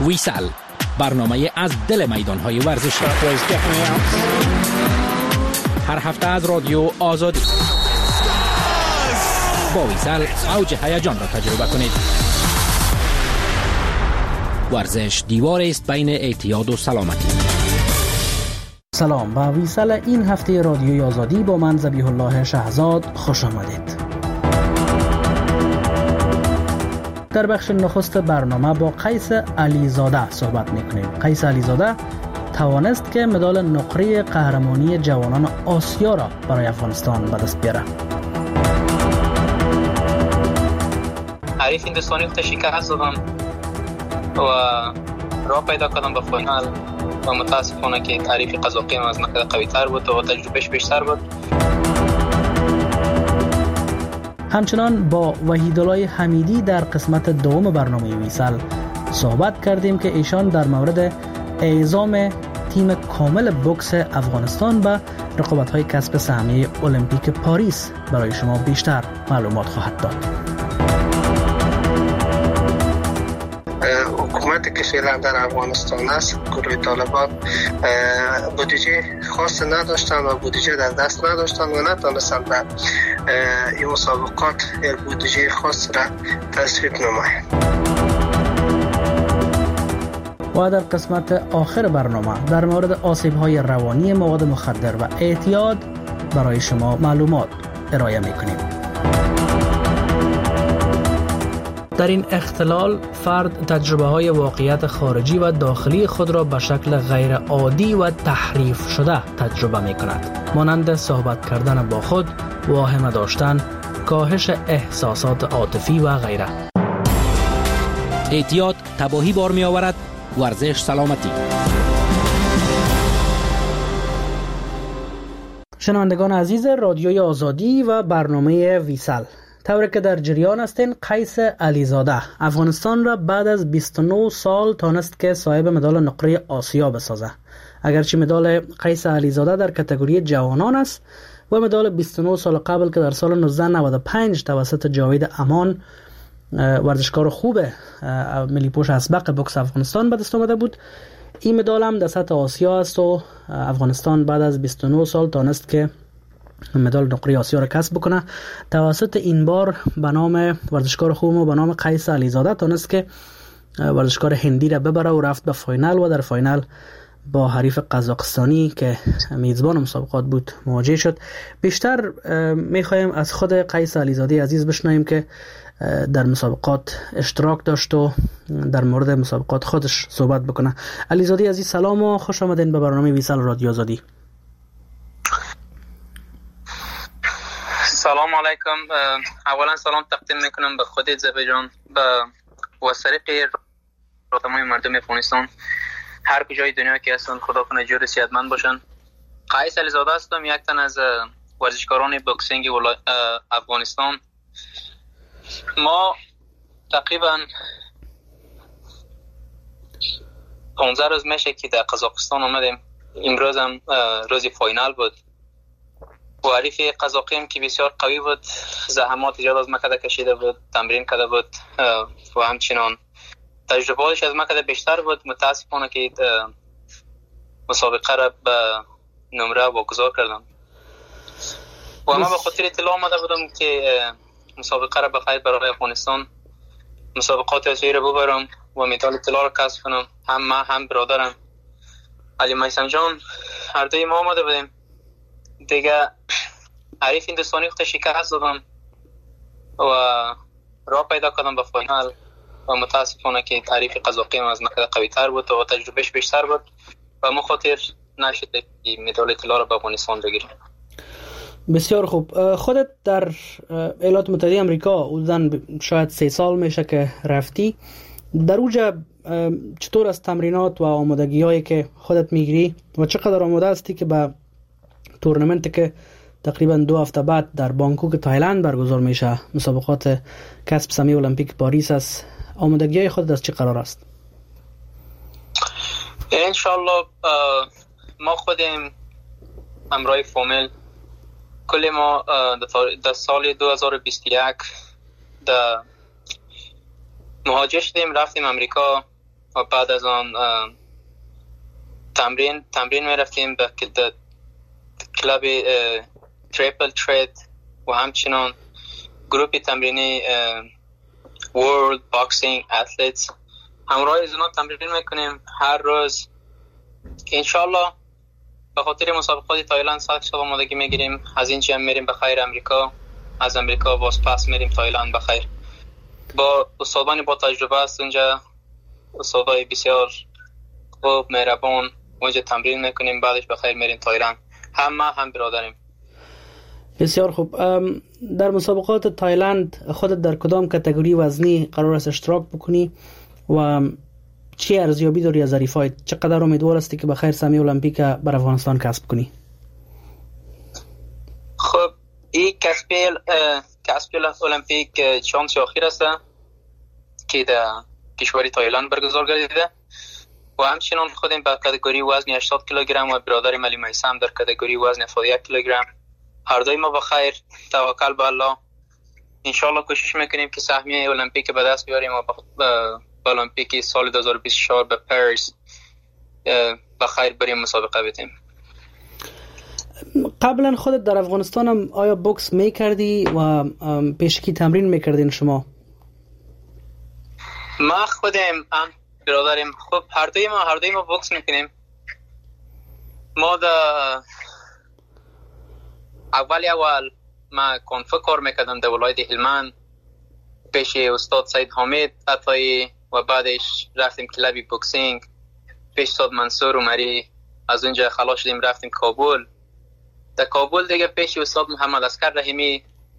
ویسل، برنامه از دل میدان‌های ورزشی. هر هفته از رادیو آزادی. با ویسل اوج هیجان را تجربه کنید. ورزش دیواری است بین اعتیاد و سلامتی. سلام، با ویسل این هفته رادیوی آزادی با من ذبیح الله شهزاد خوش آمدید. در بخش نخست برنامه با قیس علیزاده صحبت میکنیم. قیس علیزاده توانست که مدال نقره قهرمانی جوانان آسیا را برای افغانستان به دست بیاره. حریف هندوستانی رو شکست دادم و راه پیدا کردم به فینال و متاسفانه که حریف قزاقی از من قوی تر بود و تجربهش بیشتر بود. همچنان با وحیدالله حمیدی در قسمت دوم برنامه ویسل صحبت کردیم که ایشان در مورد اعزام تیم کامل بوکس افغانستان به رقابت‌های کسب سهمیه المپیک پاریس برای شما بیشتر معلومات خواهد داد. حکومتی که فعلا در افغانستان است، گروه طالبان بودجه خاص نداشتن و بودجه در دست نداشتن و نتونستن به این مسابقات بودجه خاص را تصویب نمایند. و در قسمت آخر برنامه در مورد آسیب‌های روانی مواد مخدر و اعتیاد برای شما معلومات ارائه می‌کنیم. در این اختلال فرد تجربه‌های واقعیت خارجی و داخلی خود را به شکل غیر عادی و تحریف شده تجربه می‌کند، مانند صحبت کردن با خود، واهمه داشتن، کاهش احساسات عاطفی و غیره. اعتیاد تباهی بار می‌آورد، ورزش سلامتی. شنوندگان عزیز رادیوی آزادی و برنامه ویسل، طوری که در جریان هستین، قیس علیزاده افغانستان را بعد از 29 سال تانست که صاحب مدال نقره آسیا بسازه. اگرچه مدال قیس علیزاده در کاتگوری جوانان است و مدال 29 سال قبل که در سال 1995 توسط جاوید امان ورزشکار خوب ملی پوش اسبق بوکس افغانستان به دست آمده بود، این مدال هم در سطح آسیا است و افغانستان بعد از 29 سال تانست که مدال نقره آسیا را کسب بکنه. توسط این بار به نام ورزشکار خوب و به نام قیس علیزاده تانست که ورزشکار هندی را ببره و رفت به فاینال و در فاینال با حریف قزاقستانی که میزبان مسابقات بود مواجه شد. بیشتر میخوایم از خود قیس علیزاده عزیز بشنویم که در مسابقات اشتراک داشت و در مورد مسابقات خودش صحبت بکنه. علیزاده عزیز سلام و خوش آمدین به برنامه ویسل رادیو آزادی. سلام علیکم. اولا سلام تقدیم میکنم به خودت ذبیح جان، به وسریق تمام مردم افغانستان هر کجای دنیا که هستن، خدا کنه جور صحتمند باشن. قیس علیزاده هستم، یک تن از ورزشکاران بوکسینگ افغانستان. ما تقریبا 15 روز میشه که در قزاقستان آمدیم. امروز هم روز فاینال بود و حریف قزاقی هم که بسیار قوی بود، زحمات زیاد از مکه کشیده بود، تمرین کرده بود و همچنان تجربه‌اش از مکه بیشتر بود. متاسفانه که مسابقه را به نمره واگذار کردم و من به خاطر اطلاع آمده بودم که مسابقه را بخیر برای افغانستان مسابقات آسیایی را ببرم و مدال طلا را کسب کنم. هم من هم برادرم علی میثم جان هر دوی ما آمده بودیم دیگه. حریف هندوستانی رو شکست دادم و راه پیدا کردم به فینال و متاسفانه که حریف قزاقی از من قوی تر بود و تجربهش بیشتر بود و من خاطر نشده که مدال طلا را به افغانستان بگیرم. بسیار خوب. خودت در ایالات متحده آمریکا حدوداً شاید 3 سال میشه که رفتی. در اوجه چطور از تمرینات و آمادگی هایی که خودت میگیری و چقدر آماده هستی که به تورنمنتی که تقریبا 2 هفته بعد در بانکوک تایلند برگزار میشه، مسابقات کسب سهمیه المپیک پاریس است، آمادگی های خودت از چه قرار است؟ انشالله ما خودیم همراه فامیل کل ما در سال 2021 مهاجر شدیم، رفتیم امریکا و بعد از آن تمرین میرفتیم به کلاب تریپل ترید و همچنان گروپ تمرینی ورلد باکسینگ اتلیتس. همراه از اونا تمرین میکنیم هر روز که انشالله به خاطر مسابقات تایلند سخت آمادگی میگیریم. از اینجا میریم بخیر امریکا، از امریکا باز پس میریم تایلند بخیر. با استادانی با تجربه است اونجا، استادای بسیار خوب مهربان، اونجا تمرین میکنیم، بعدش بخیر میریم تایلند. هم برادریم. بسیار خوب. در مسابقات تایلند خودت در کدام کاتگوری وزنی قرار است اشتراک بکنی و چی ارزیابی داری از حریفایت؟ چقدر امیدوار هستی که بخیر سهمیه المپیک بر افغانستان کسب کنی؟ خب این کسب المپیک شانس اخیر است که در کشور تایلند برگزار گردیده و همچنان خودم به کاتگوری وزن 80 کیلوگرم و برادرم علی میثم در کاتگوری وزن 71 کیلوگرم. هر دوی ما بخیر، توکل به الله. انشالله کوشش میکنیم که سهمیه المپیک به دست بیاریم و به المپیک سال 2024 به پاریس بخیر بریم مسابقه بدیم. قبلا خودت در افغانستان هم آیا بوکس میکردی و پیشکی تمرین میکردین شما؟ ما خودم برادرم خب هر دوی ما بوکس میکنیم. ما اول ما کنفه کار میکردم در ولایت هلمند پیش استاد سید حامد عطایی و بعدش رفتیم کلابی بوکسینگ پیش استاد منصور عمری. از اونجا خلاص شدیم رفتیم کابل. در کابل دیگه پیش استاد محمد اسکر رحیمی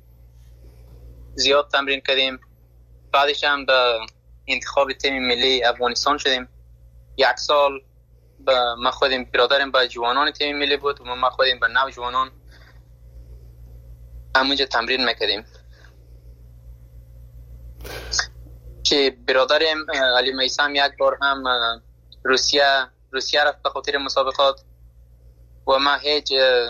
زیاد تمرین کردیم. بعدش هم به انتخاب تیم ملی افغانستان شدیم. یک سال ما خودیم برادرم به جوانان تیم ملی بود و ما خودیم به نوجوانان همونجا تمرین میکردیم که برادرم علی میثم یک بار هم روسیه رفت به خاطر مسابقات و ما هیچ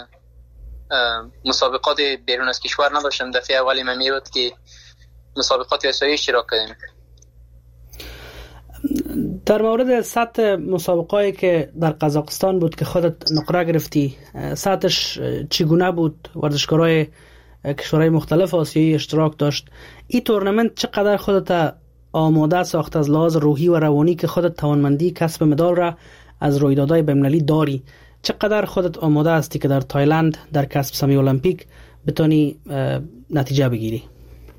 مسابقات بیرون از کشور نداشتم. دفعه اولی من میبود که مسابقات آسیایی اشتراک کردیم. در مورد سطح مسابقاتی که در قزاقستان بود که خودت نقره گرفتی، سطحش چگونه بود؟ ورزشکارای کشورهای مختلف آسیایی اشتراک داشت. این تورنمنت چقدر خودت آماده ساخت از لحاظ روحی و روانی که خودت توانمندی کسب مدال را از رویدادهای بین‌المللی داری؟ چقدر خودت آماده هستی که در تایلند در کسب سهمیه المپیک بتونی نتیجه بگیری؟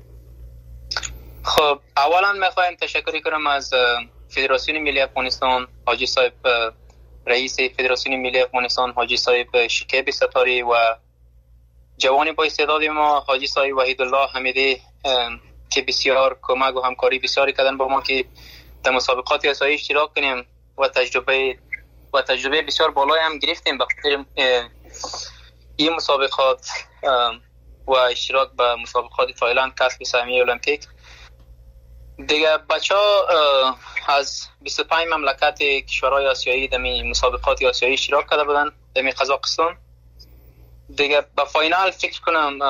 خب اولا میخوایم تشکر کنم از فدراسیون ملی افغانستان، حاجی صاحب رئیس فدراسیون ملی افغانستان حاجی صاحب شکیب ستاری و جوانی با استعداد ما حاجی صاحب وحید الله حمیدی که بسیار کمک و همکاری بسیاری کردن با ما که در مسابقات آسیایی اشتراک کنیم و تجربه بسیار بالایی هم گرفتیم بخاطر این مسابقات و اشتراک به مسابقات تایلند کسب سهمیه المپیک. دیگه بچه‌ها از 25 مملکت کشورهای آسیایی در مسابقات آسیایی اشتراک کرده بودن در قزاقستان. دیگه به فاینال فکر کنم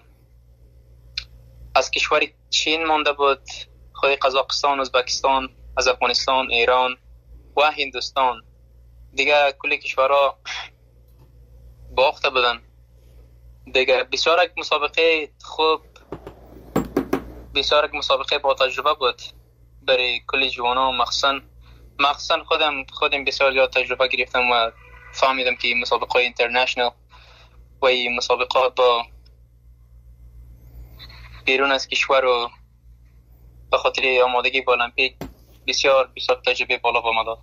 از کشور چین مانده بود، خود قزاقستان، ازبکستان، از افغانستان، ایران و هندوستان. دیگه کلی کشورها باخته بودن. دیگه بسیار یک مسابقه خوب، بسیار یک مسابقه با تجربه بود برای کلی جوانان. مخصوصا خودم بسیار زیاد تجربه گرفتم و فهمیدم که مسابقه اینترنشنال و این مسابقات با بیرون از کشور و به خاطر آمادگی با المپیک بسیار تجربه بالا با ما داد.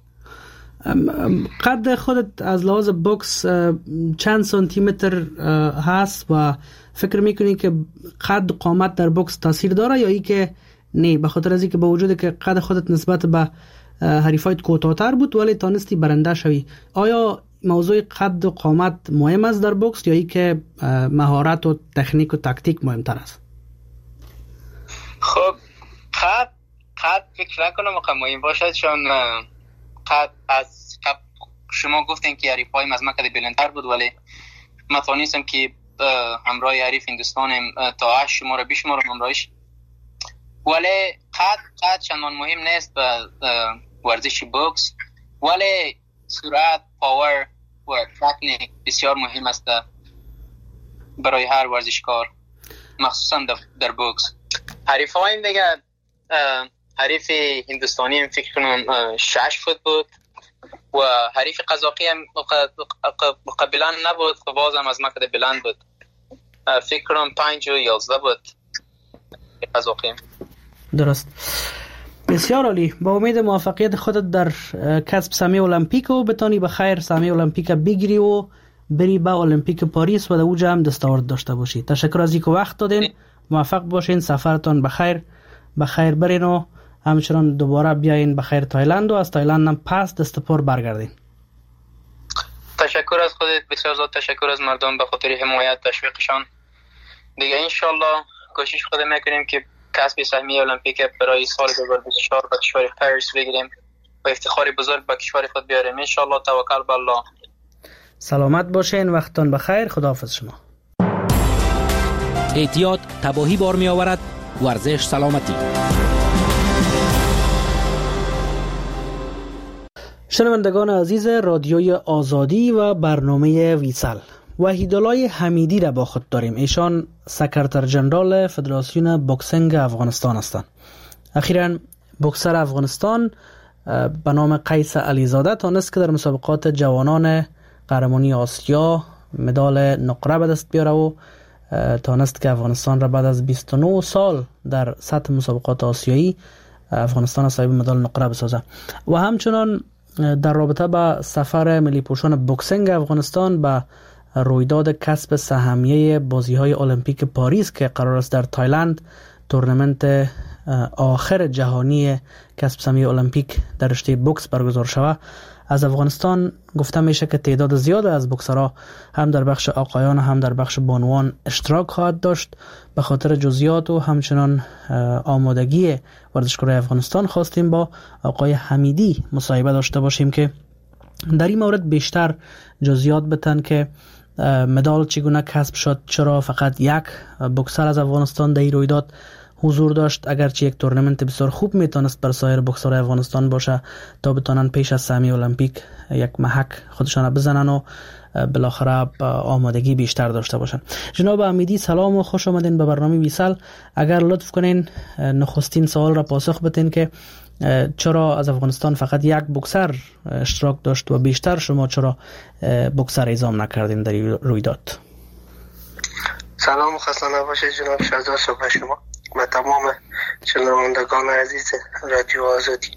قد خودت از لحاظ بوکس چند سانتی متر هست و فکر میکنی که قد و قامت در بوکس تاثیر داره یا ای که نه؟ به خاطر از اینکه با وجودی که قد خودت نسبت به حریفایت کوتاه‌تر بود ولی تانستی برنده شوی، آیا موضوع قد و قامت مهم است در بوکس یا ای که مهارت و تکنیک و تاکتیک مهمتر است؟ خب قد فکر نکنم مهم باشد، چون قد از شما گفتین که حریفایم از من قد بلندتر بود ولی من توانستم که همراه حریف هندوستانم تا 8 شماره بشمارم همراهش. ولی قد چندان مهم نیست ورزش بوکس، ولی سرعت، پاور و تکنیک بسیار مهم است برای هر ورزشکار، مخصوصا در بوکس. حریفایم دیگه، حریف هندوستانی فکر کنم 6 فوت بود و حریف قزاقی هم قبلا نبود و بازم از مکد بلند بود، فکر کنم 5 و 11 بود قزاقی. درست. بسیار عالی. با امید موفقیت خودت در کسب سهمیه المپیک و بتانی به خیر سهمیه المپیک بگیری و بری به المپیک پاریس و در اوج هم دستاورد داشته باشی. تشکر از اینکه وقت دادین. موفق باشین، سفرتان بخیر برین و همچنان دوباره بیاین بخیر تایلند و از تایلند هم پس دست پر برگردین. تشکر از خودت، بسیار زیاد تشکر از مردم به خاطر حمایت تشویقشان. دیگه انشالله کوشش خود میکنیم که کسب سهمیه المپیک برای سال 2024 به کشور پاریس بگیریم و افتخار بزرگ به کشور خود بیاریم انشالله. توکل به الله. سلامت باشین، وقتتان بخیر. خداحافظ شما. احتیاط تباهی بار می آورد، ورزش سلامتی. شنوندگان عزیز رادیوی آزادی و برنامه ویسل، وحیدالله حمیدی را با خود داریم. ایشان سکرتر جنرال فدراسیون بوکسینگ افغانستان هستند. اخیراً بوکسر افغانستان به نام قیس علیزاده تانست که در مسابقات جوانان قهرمانی آسیا مدال نقره به دست بیاره و تانست که افغانستان را بعد از 29 سال در سطح مسابقات آسیایی افغانستان صاحب مدال نقره بسازه. و همچنان در رابطه با سفر ملی پوشان بوکسینگ افغانستان به رویداد کسب سهمیه بازی‌های المپیک پاریس که قرار است در تایلند تورنمنت آخر جهانی کسب سهمیه المپیک در رشته بوکس برگزار شود، از افغانستان گفته میشه که تعداد زیاد از بوکسرها هم در بخش آقایان هم در بخش بانوان اشتراک خواهد داشت. به خاطر جزئیات و همچنان آمادگی ورزشکاران افغانستان خواستیم با آقای حمیدی مصاحبه داشته باشیم که در این مورد بیشتر جزئیات بتن که مدال چگونه کسب شد، چرا فقط یک بوکسر از افغانستان در این رویداد حضور داشت، اگرچه یک تورنمنت بسیار خوب میتونست بر سایر بوکسرهای افغانستان باشه تا بتونن پیش از سهمیه المپیک یک محک خودشان بزنن و بالاخره آمادگی بیشتر داشته باشن. جناب حمیدی سلام و خوش آمدین به برنامه ویسل. اگر لطف کنین نخستین سوال را پاسخ بدین که چرا از افغانستان فقط یک بوکسر اشتراک داشت و بیشتر شما چرا بوکسر اعزام نکردین در رویداد؟ سلام و خسته نباشید جناب شهزاد صبح شما و تمام شنوندگان عزیز رادیو آزادی.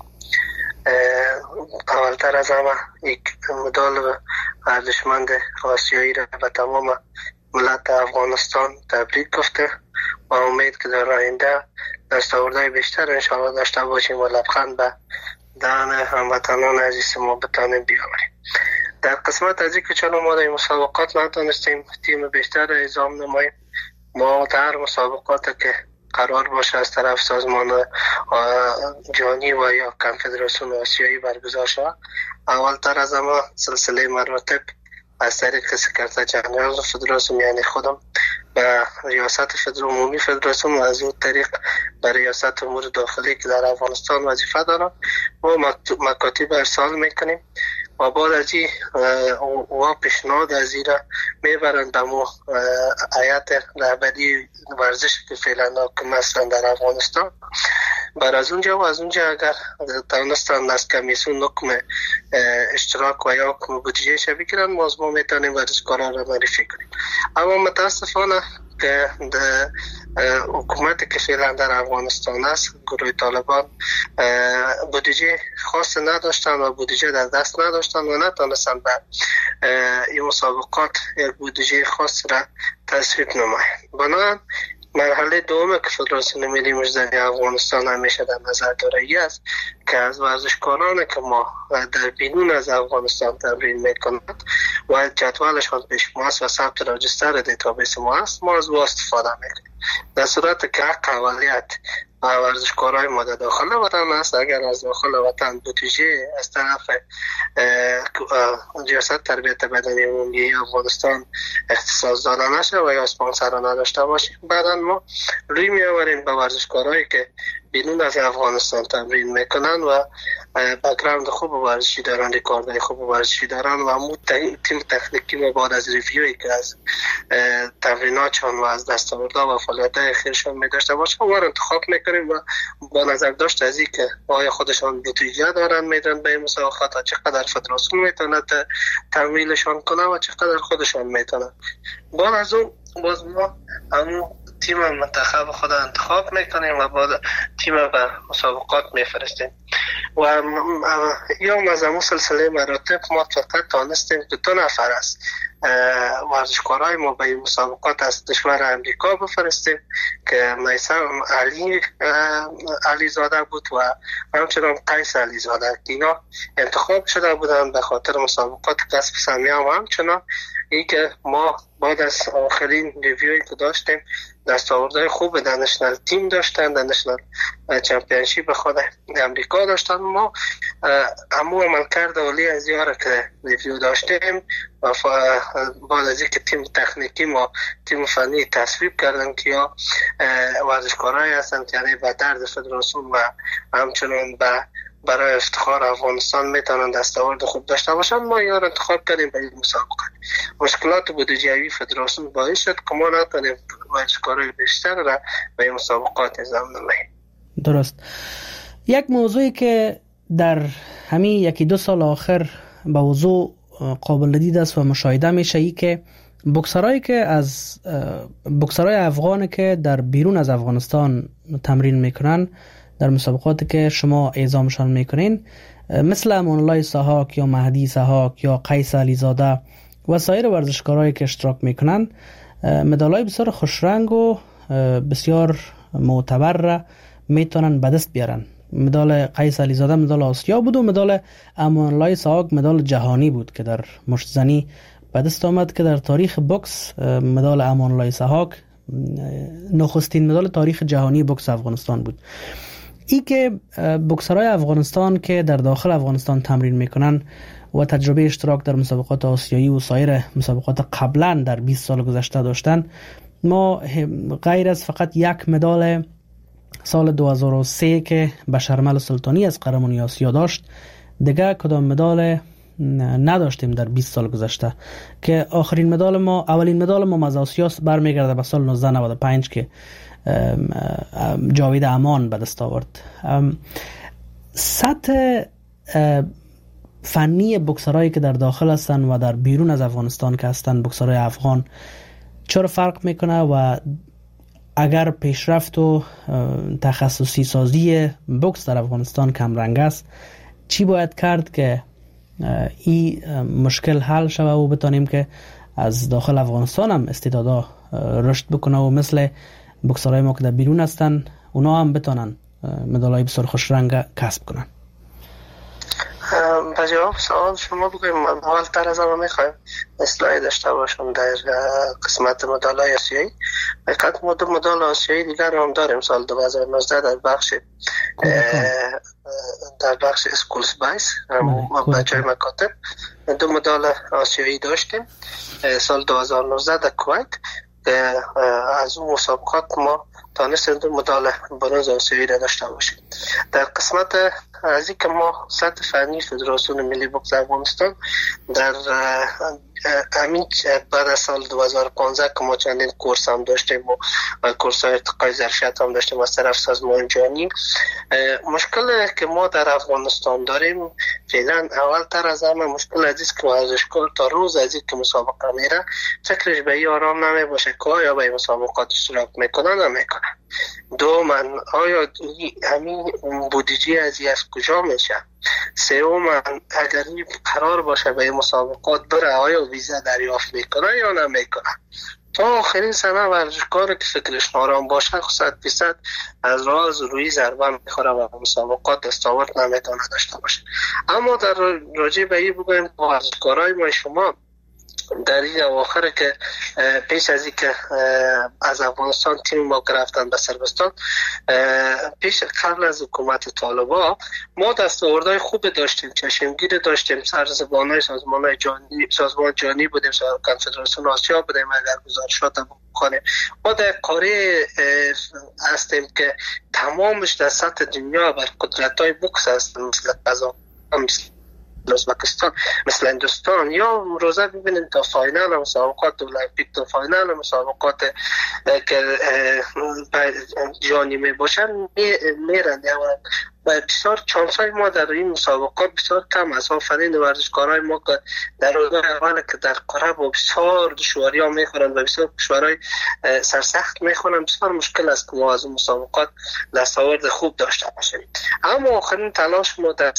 اولتر از همه یک مدال ارزشمند آسیایی را به تمام ملت افغانستان تبریک گفته و امید که در آینده دستاوردهای بیشتر انشاءالله داشته باشیم و لبخند به دهن هموطنان عزیز ما بتانیم بیاوریم. در قسمت از اینکه چرا ما در مسابقات نتونستیم تیم بیشتر را اعزام نماییم، ما در مسابقات که قرار باشه از طرف سازمان جهانی و یا کنفدراسیون آسیایی برگزار شود، اولتر از همه سلسله مراتب از طریق سکرتر جنرال فدراسیون یعنی خودم به ریاست عمومی فدراسیون و از اون طریق به ریاست امور داخلی که در افغانستان وظیفه دارم و مکاتب ارسال میکنیم و بعد از این و پیشنهاد از این را میبرند به ما هیئت رهبری ورزش که فعلا حاکم هستند در افغانستان. بر از اونجا و از اونجا اگر توانستند از کمیسیون حکم اشتراک و یا حکم بودجه بگیرن ما از ما میتونیم ورزشکاران را معرفی کنیم. اما متاسفانه که حکومت که فعلا در افغانستان است، گروه طالبان بودجه خاص نداشتن و بودجه در دست نداشتن و نتونستن به این مسابقات یک بودجه خاص را تصویب نمایند. بنابراین مرحله دوم که فدراسیون ملی مجزی افغانستان همیشه در نظر داره ای است که از ورزشکاران که ما در بیرون از افغانستان تمرین میکنند و جدولشان پیش ما است و ثبت راجستر دیتابیس ما است، ما از او استفاده میکنیم. در صورت که حق اولیت ورزشکارای ما در داخل وطن است، اگر از داخل وطن بودجه از طرف ریاست تربیت بدنی عمومی افغانستان اختصاص داده نشه و یا اسپانسر نداشته باشیم، بعدا ما روی میآوریم به ورزشکارایی که بیرون از افغانستان تمرین میکنن و بک‌گراند خوب ورزشی دارن، ریکاردهای خوب ورزشی دارن و همون تیم تکنیکی ما بعد از ریویوی که از تمریناتشان و از دستاوردها و فعالیت‌های اخیرشان می‌داشته باشن ما رو انتخاب می‌کنیم و با نظر داشت از این که آیا خودشان بودجه دارن میدن به مسابقات و چقدر فدراسیون میتونه تمویلشان کنه و چقدر خودشان میتونن. بعد از اون باز ما همون تیم منتخب خود انتخاب میکنیم و بعد تیم به مسابقات میفرستیم و یا از همون سلسله مراتب ما فقط تانستیم که 2 نفر است ورزشکارای ما به مسابقات از کشور امریکا بفرستیم که میثم علی زاده بود و همچنان قیس علی زاده. اینا انتخاب شده بودن به خاطر مسابقات کسب سهمیه و همچنان این که ما بعد از آخرین ریویوی که داشتیم دستاوردهای خوب در نشنال تیم داشتن، در نشنال چمپیونشیپ خود امریکا داشتن. ما همو عملکرد اولی از یاره که ریویو داشتیم و بعد از اینکه تیم تکنیکی ما تیم فنی تصویب کردن که یا ورزشکارایی هستند یعنی به درد فدراسیون و همچنان برای افتخار افغانستان میتونن دستاورد خوب داشته باشن، ما یار انتخاب کردیم به این مسابقه. مشکلات بودجه‌ای فدراسیون باعث شد که ما نتونیم ورزشکارای بیشتر را به این مسابقات اعزام نماییم. درست. یک موضوعی که در همین 1-2 سال آخر به وضوح قابل دید است و مشاهده میشه ای که بوکسرای افغانی که در بیرون از افغانستان تمرین میکنن در مسابقاتی که شما اعزامشان میکنین مثل امان الله سحاک یا مهدی سحاک یا قیس علی زاده و سایر ورزشکارایی که اشتراک میکنن مدالای بسیار خوشرنگ و بسیار معتبر را میتونن به دست بیارن. مدال قیس علی زاده مدال آسیا بود و مدال امان الله سحاک مدال جهانی بود که در مشت زنی به دست آمد که در تاریخ بوکس مدال امان الله سحاک نخستین مدال تاریخ جهانی بوکس افغانستان بود. این که بوکسرای افغانستان که در داخل افغانستان تمرین میکنن و تجربه اشتراک در مسابقات آسیایی و سایر مسابقات قبلا در 20 سال گذشته داشتن، ما غیر از فقط یک مدال سال 2003 که بشرمل سلطانی از قهرمانی آسیا داشت دیگه کدام مدال نداشتیم در 20 سال گذشته که اولین مدال ما از آسیا برمیگرده به سال 1995 که جاوید امان به دست آورد. سطح فنی بوکسرایی که در داخل هستن و در بیرون از افغانستان که هستن بوکسرای افغان چرا فرق میکنه و اگر پیشرفت و تخصصی سازی بوکس در افغانستان کم رنگ است چی باید کرد که این مشکل حل شود و بتانیم که از داخل افغانستان هم استعدادا رشد بکنه و مثل بوکسرای ما که در بیرون هستن اونا هم بتانن مدالای بسیار خوش رنگ کسب کنن؟ به جواب سوال شما بگویم اول تر از همه میخوایم اصلاحی داشته باشم در قسمت مدالای آسیایی. فقط ما 2 مدال آسیایی دیگر هم داریم سال 2019 در بخش اسکولز بایس بچه مکاتب 2 مدال آسیایی داشتیم سال 2019 در کویت. از اون مسابقات ما تانستیم 2 مدال برنز آسیایی را داشته باشیم. در قسمت از این که ما سطح فنی فدراسیون ملی بوکس افغانستان در همین بعد از سال 2015 که ما چندین کورس هم داشتیم و کورس های ارتقای ظرفیت هم داشتیم از طرف سازمان جهانی، مشکل که ما در افغانستان داریم فعلا اول تر از همه مشکل عزیز که ورزشکار تا روز از که مسابقه میره فکرش به این آرام نمی باشه که آیا به مسابقات اشتراک میکنه نمیکنه. دومن آیا همین بودجه از کجا میشه؟ سومن اگر قرار باشه به مسابقات بره آیا ویزا دریافت میکنه یا نمیکنه؟ تا آخرین سنه ورزشکار که فکرش آرام باشه 100% از راز روی ضربه میخوره و مسابقات دستاورد نمیتونه داشته باشه. اما در راجع به این بگویم ورزشکارای ما شما در این اواخر که پیش از این که از افغانستان تیم ما رفتن به سربستان، قبل از حکومت طالبان ما دستاوردهای خوب داشتیم، چشمگیر داشتیم، سرزبانای سازمان جهانی بودیم، کنفدراسیون آسیا بودیم، اگر گزارشات بخونیم ما در قاره هستیم که تمامش در سطح دنیا بر قدرت‌های بوکس هستن، مثل قزاقستان، ازبکستان، مثل هندوستان، یا روزه ببینید تا فاینال مسابقات المپیک، تا فاینال مسابقات که جهانی می باشن میرن. و بسیار چانسای ما در این مسابقات بسیار کم است. آفرین ورزشکارای ما که در روزهای اول که در قاره با بسیار دشواری ها میخورن و بسیار دشواری سرسخت میخورن، بسیار مشکل است که ما از مسابقات دستاورد خوب داشته باشیم. اما آخرین تلاش ما در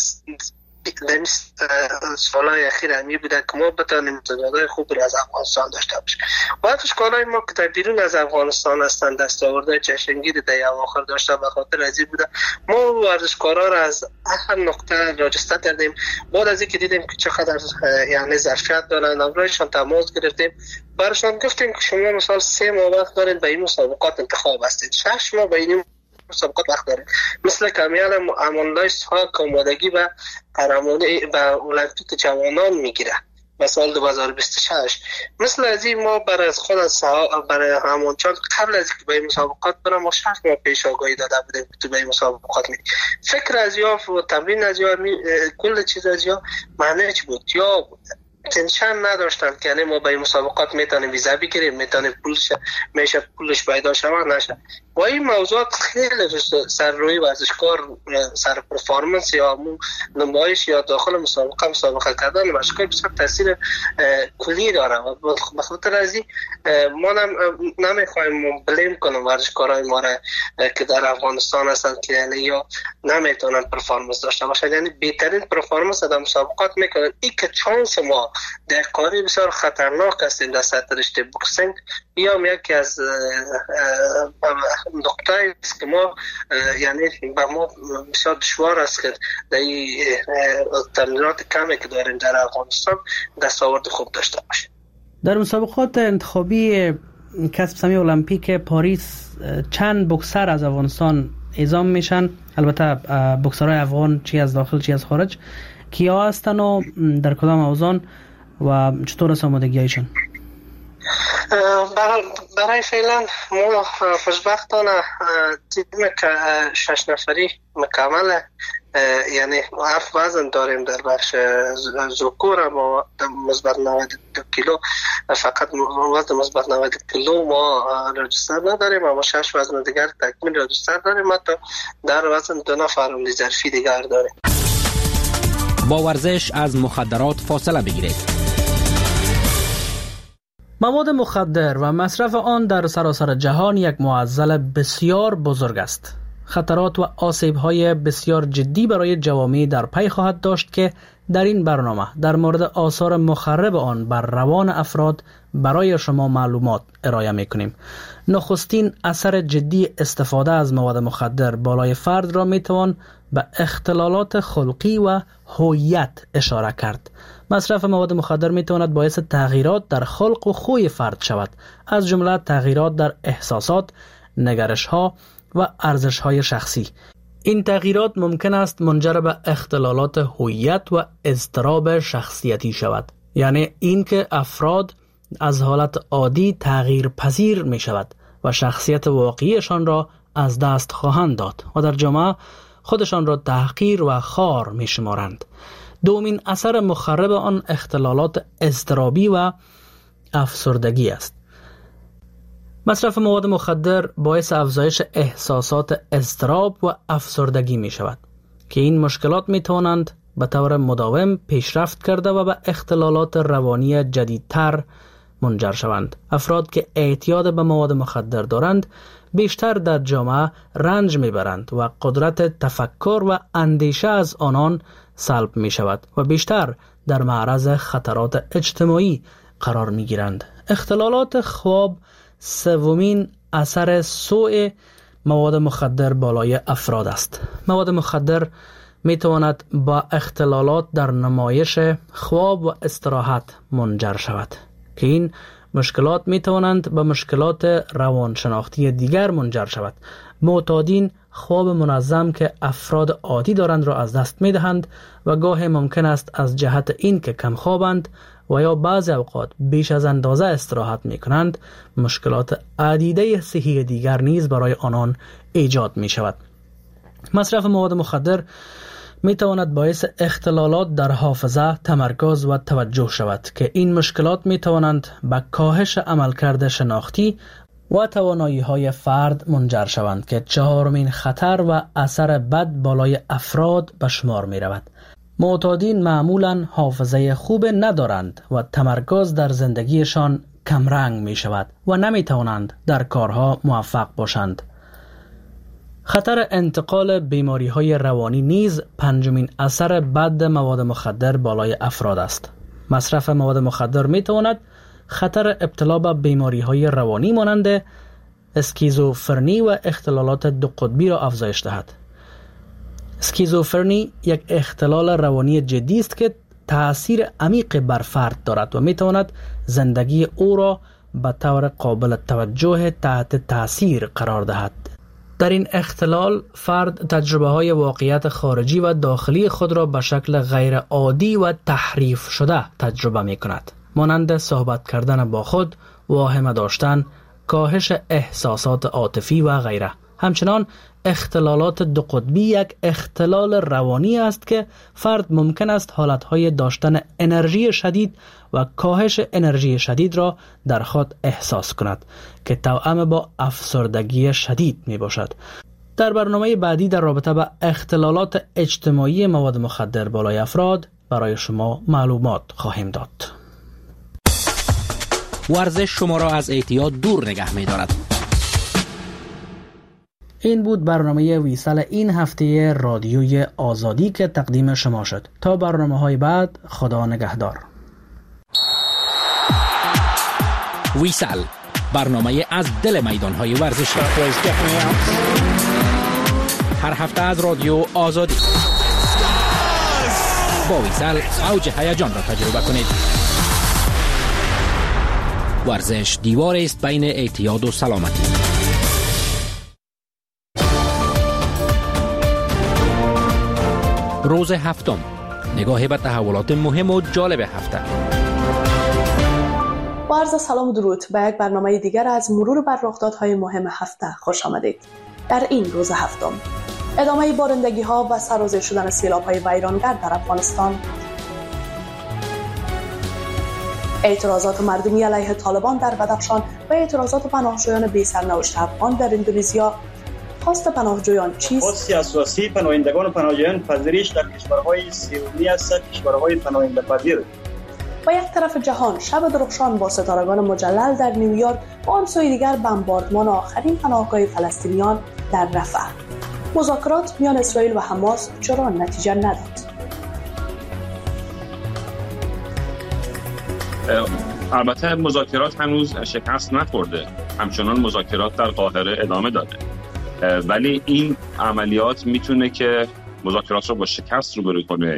سالهای اخیر همی بوده که ما بتانیم تعدادهای خوبی از افغانستان داشته باشیم. ورزشکارای ما که در بیرون از افغانستان هستند دستاوردهای چشمگیر در اواخر داشته، به خاطر از این بوده ما ورزشکارا را از هر نقطه راجسته کردیم. بعد از اینکه دیدیم که چقدر یعنی ظرفیت دارن، امروزشان تماس گرفتیم، برشان گفتیم که شما مثلا 3 ماه وقت دارید به این مسابقات انتخاب هستید، 6 ماه به این مسابقات وقت دارید. مثل کمیال امانلای ساک آمادگی و قهرمانی به المپیک جوانان میگیره به سال 2026. مثل از این ما برای از خود برای همونچان قبل از اینکه به این مسابقات برم ما 6 ماه پیش آگاهی داده بودیم که تو به این مسابقات میری. فکر از یا و تمرین از یا کل چیز از یا معنیش بود، یا تنشن نداشتن که یعنی ما به این مسابقات میتونیم ویزا بگیریم، میتونیم پولش پیدا شود نشه. و این موضوعات خیلی سر روی ورزشکار، سر پرفورمنس یا نمایش یا داخل مسابقه کردن ورزشکار بسیار تاثیر کلی داره. و به خاطر از این ما نمیخوایم بلیم کنیم ورزشکارای ما را که در افغانستان هستن که یعنی یا نمیتونن پرفورمنس داشته باشن، یعنی بهترین پرفورمنس در مسابقات میکنن. این که چانس ما در کاری بسیار خطرناک هستیم در سطح رشته بوکسینگ، یا یکی از نقطه است که ما یعنی به ما بسیار دشوار است که در این تمرینات کمی که داریم در افغانستان دستاورد خوب داشته باشیم. در مسابقات انتخابی کسب سهمیه المپیک پاریس چند بوکسر از افغانستان اعزام میشن؟ البته بوکسرهای افغان چی از داخل چی از خارج، کیا هستن و در کدام اوزان و چطور است آمادگیشون؟ برای فعلا ما خوشبختانه تیم که 6 نفری مکمل، یعنی 7 وزن داریم در بخش ذکور، ما مثبت 92 کیلو فقط وزن مثبت 92 کیلو ما راجستر نداریم، اما 6 وزن دیگر تکمیل راجستر داریم. حتی در وزن 2 نفر ریزرفی دیگر داریم. با ورزش از مخدرات فاصله بگیرید. مواد مخدر و مصرف آن در سراسر جهان یک معضل بسیار بزرگ است. خطرات و آسیب‌های بسیار جدی برای جوامع در پی خواهد داشت که در این برنامه در مورد آثار مخرب آن بر روان افراد برای شما معلومات ارائه می‌کنیم. نخستین اثر جدی استفاده از مواد مخدر بالای فرد را می‌توان به اختلالات خلقی و هویت اشاره کرد. مصرف مواد مخدر می‌تواند باعث تغییرات در خلق و خوی فرد شود، از جمله تغییرات در احساسات، نگرش‌ها و ارزش‌های شخصی. این تغییرات ممکن است منجر به اختلالات هویت و اضطراب شخصیتی شود، یعنی اینکه افراد از حالت عادی تغییر پذیر می شود و شخصیت واقعیشان را از دست خواهند داد و در جامعه خودشان را تحقیر و خوار می شمارند. دومین اثر مخرب آن اختلالات اضطرابی و افسردگی است. مصرف مواد مخدر باعث افزایش احساسات اضطراب و افسردگی می شود که این مشکلات می توانند به طور مداوم پیشرفت کرده و به اختلالات روانی جدیدتر منجر شوند. افراد که اعتیاد به مواد مخدر دارند بیشتر در جامعه رنج می برند و قدرت تفکر و اندیشه از آنان سلب می شود و بیشتر در معرض خطرات اجتماعی قرار می گیرند. اختلالات خواب سومین اثر سوء مواد مخدر بالای افراد است. مواد مخدر می تواند با اختلالات در نمایش خواب و استراحت منجر شود. که این مشکلات می توانند به مشکلات روانشناختی دیگر منجر شود. معتادین خواب منظم که افراد عادی دارند را از دست می دهند و گاهی ممکن است از جهت این که کم خوابند و یا بعضی اوقات بیش از اندازه استراحت می کنند مشکلات عدیده صحی دیگر نیز برای آنان ایجاد می شود. مصرف مواد مخدر می تواند باعث اختلالات در حافظه، تمرکز و توجه شود که این مشکلات می توانند به کاهش عملکرد شناختی و توانایی های فرد منجر شوند که چهارمین خطر و اثر بد بالای افراد به شمار می رود. معتادین معمولاً حافظه خوب ندارند و تمرکز در زندگیشان کمرنگ می شود و نمی توانند در کارها موفق باشند. خطر انتقال بیماری های روانی نیز پنجمین اثر بد مواد مخدر بالای افراد است. مصرف مواد مخدر می تواند خطر ابتلا به بیماری های روانی مانند اسکیزوفرنی و اختلالات دو قطبی را افزایش دهد. اسکیزوفرنی یک اختلال روانی جدی است که تأثیر عمیق بر فرد دارد و می تواند زندگی او را به طور قابل توجه تحت تأثیر قرار دهد. در این اختلال فرد تجربه های واقعیت خارجی و داخلی خود را به شکل غیر عادی و تحریف شده تجربه می کند، مانند صحبت کردن با خود، واهمه داشتن، کاهش احساسات عاطفی و غیره. همچنان اختلالات دو قطبی یک اختلال روانی است که فرد ممکن است حالتهای داشتن انرژی شدید و کاهش انرژی شدید را در خود احساس کند که توأم با افسردگی شدید می باشد. در برنامه بعدی در رابطه با اختلالات اجتماعی مواد مخدر بالای افراد برای شما معلومات خواهیم داد. ورزش شما را از اعتیاد دور نگه می دارد. این بود برنامه ویسال این هفته رادیوی آزادی که تقدیم شما شد. تا برنامه‌های بعد، خدا نگهدار. ویسال، برنامه از دل میدان‌های ورزشی. هر هفته از رادیو آزادی. با ویسال اوج هیجان را تجربه کنید. ورزش دیوار است بین اعتیاد و سلامتی. روز هفتم، نگاه به تحولات مهم و جالب هفته. با عرض سلام و درود به یک برنامه دیگر از مرور بر رخدادهای مهم هفته خوش آمدید. در این روز هفتم، ادامه بارندگی ها و سرازیر شدن سیلاب های ویرانگر در افغانستان، اعتراضات مردمی علیه طالبان در بدخشان و اعتراضات پناهجویان بی سرنوشت افغان در اندونزیا. خواست پناهجویان چیست؟ خواست اساسی پناهندگان و پناهجویان پذیرش در کشورهای سومی است، کشورهای پناهنده پذیر. و یک طرف جهان، شب درخشان با ستارگان مجلل در نیویورک و آن سوی دیگر بمباردمان آخرین پناهگاه فلسطینیان در رفح. مذاکرات میان اسرائیل و حماس چرا نتیجه نداد؟ البته مذاکرات هنوز شکست نخورده، همچنان مذاکرات در قاهره ادامه داده، ولی این عملیات میتونه که مذاکرات رو با شکست روبرو کنه.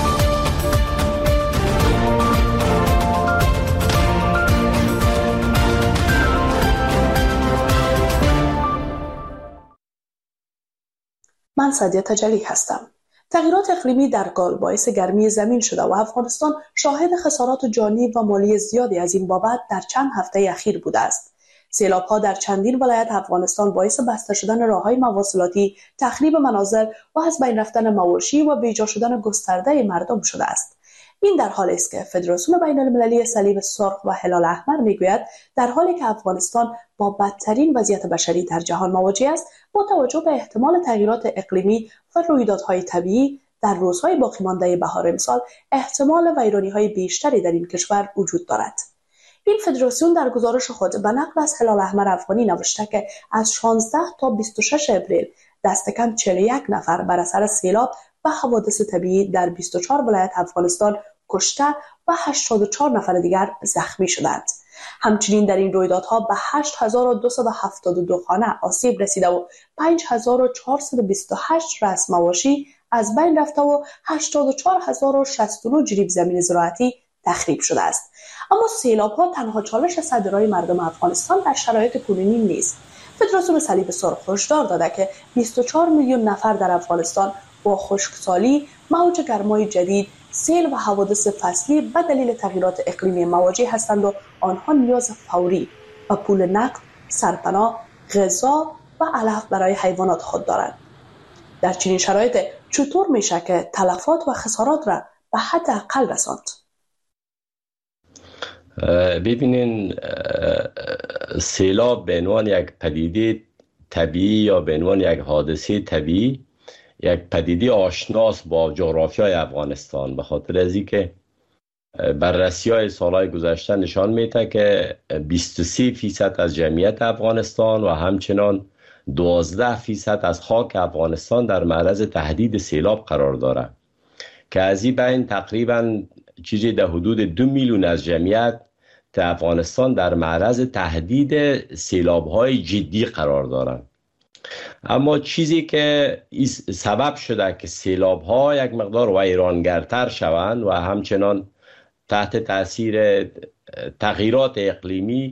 من سعدیه تجلی هستم. تغییرات اقلیمی در قال باعث گرمی زمین شده و افغانستان شاهد خسارات جانی و مالی زیادی از این بابت در چند هفته اخیر بوده است. سیلاب‌ها در چندین ولایت افغانستان باعث بسته شدن راه‌های مواصلاتی، تخریب منازل و از بین رفتن مواشی و بیجا شدن گسترده مردم شده است. این در حالی است که فدراسیون بین‌المللی صلیب سرخ و هلال احمر میگوید در حالی که افغانستان با بدترین وضعیت بشری در جهان مواجه است، با توجه به احتمال تغییرات اقلیمی و رویدادهای طبیعی در روزهای باقی مانده بهار امسال احتمال ویرانی‌های بیشتری در این کشور وجود دارد. این فدراسیون در گزارش خود به نقل از هلال احمر افغانی نوشته که از 16 تا 26 اپریل دست کم 41 نفر بر اثر سیلاب و حوادث طبیعی در 24 ولایت افغانستان کشته و 84 نفر دیگر زخمی شدند. همچنین در این رویدادها به 8272 خانه آسیب رسیده و 5428 رأس مواشی از بین رفته و 84069 جریب زمین زراعتی تخریب شده است. اما سیلاب‌ها تنها چالش صدرای مردم افغانستان در شرایط کنونی نیست. فدراسیون صلیب سرخ هشدار داده که 24 میلیون نفر در افغانستان با خشکسالی، موج گرمای جدید، سیل و حوادث فصلی به دلیل تغییرات اقلیمی مواجه هستند و آنها نیاز فوری به پول نقد، سرپناه، غذا و علف برای حیوانات خود دارند. در چنین شرایط چطور میشه که تلفات و خسارات را به حد اقل رساند؟ ببینین، سیلاب به عنوان یک پدیده طبیعی یا به عنوان یک حادثه طبیعی یک پدیده آشناس با جغرافیای افغانستان، به خاطر از اینکه بررسی‌های سالهای گذشته نشان میده که 23% از جمعیت افغانستان و همچنان 12% از خاک افغانستان در معرض تهدید سیلاب قرار دارد که از این بین تقریبا چیزی در حدود 2 میلیون از جمعیت افغانستان در معرض تهدید سیلاب‌های جدی قرار دارند. اما چیزی که سبب شده که سیلاب‌ها یک مقدار ویرانگرتر شوند و همچنان تحت تاثیر تغییرات اقلیمی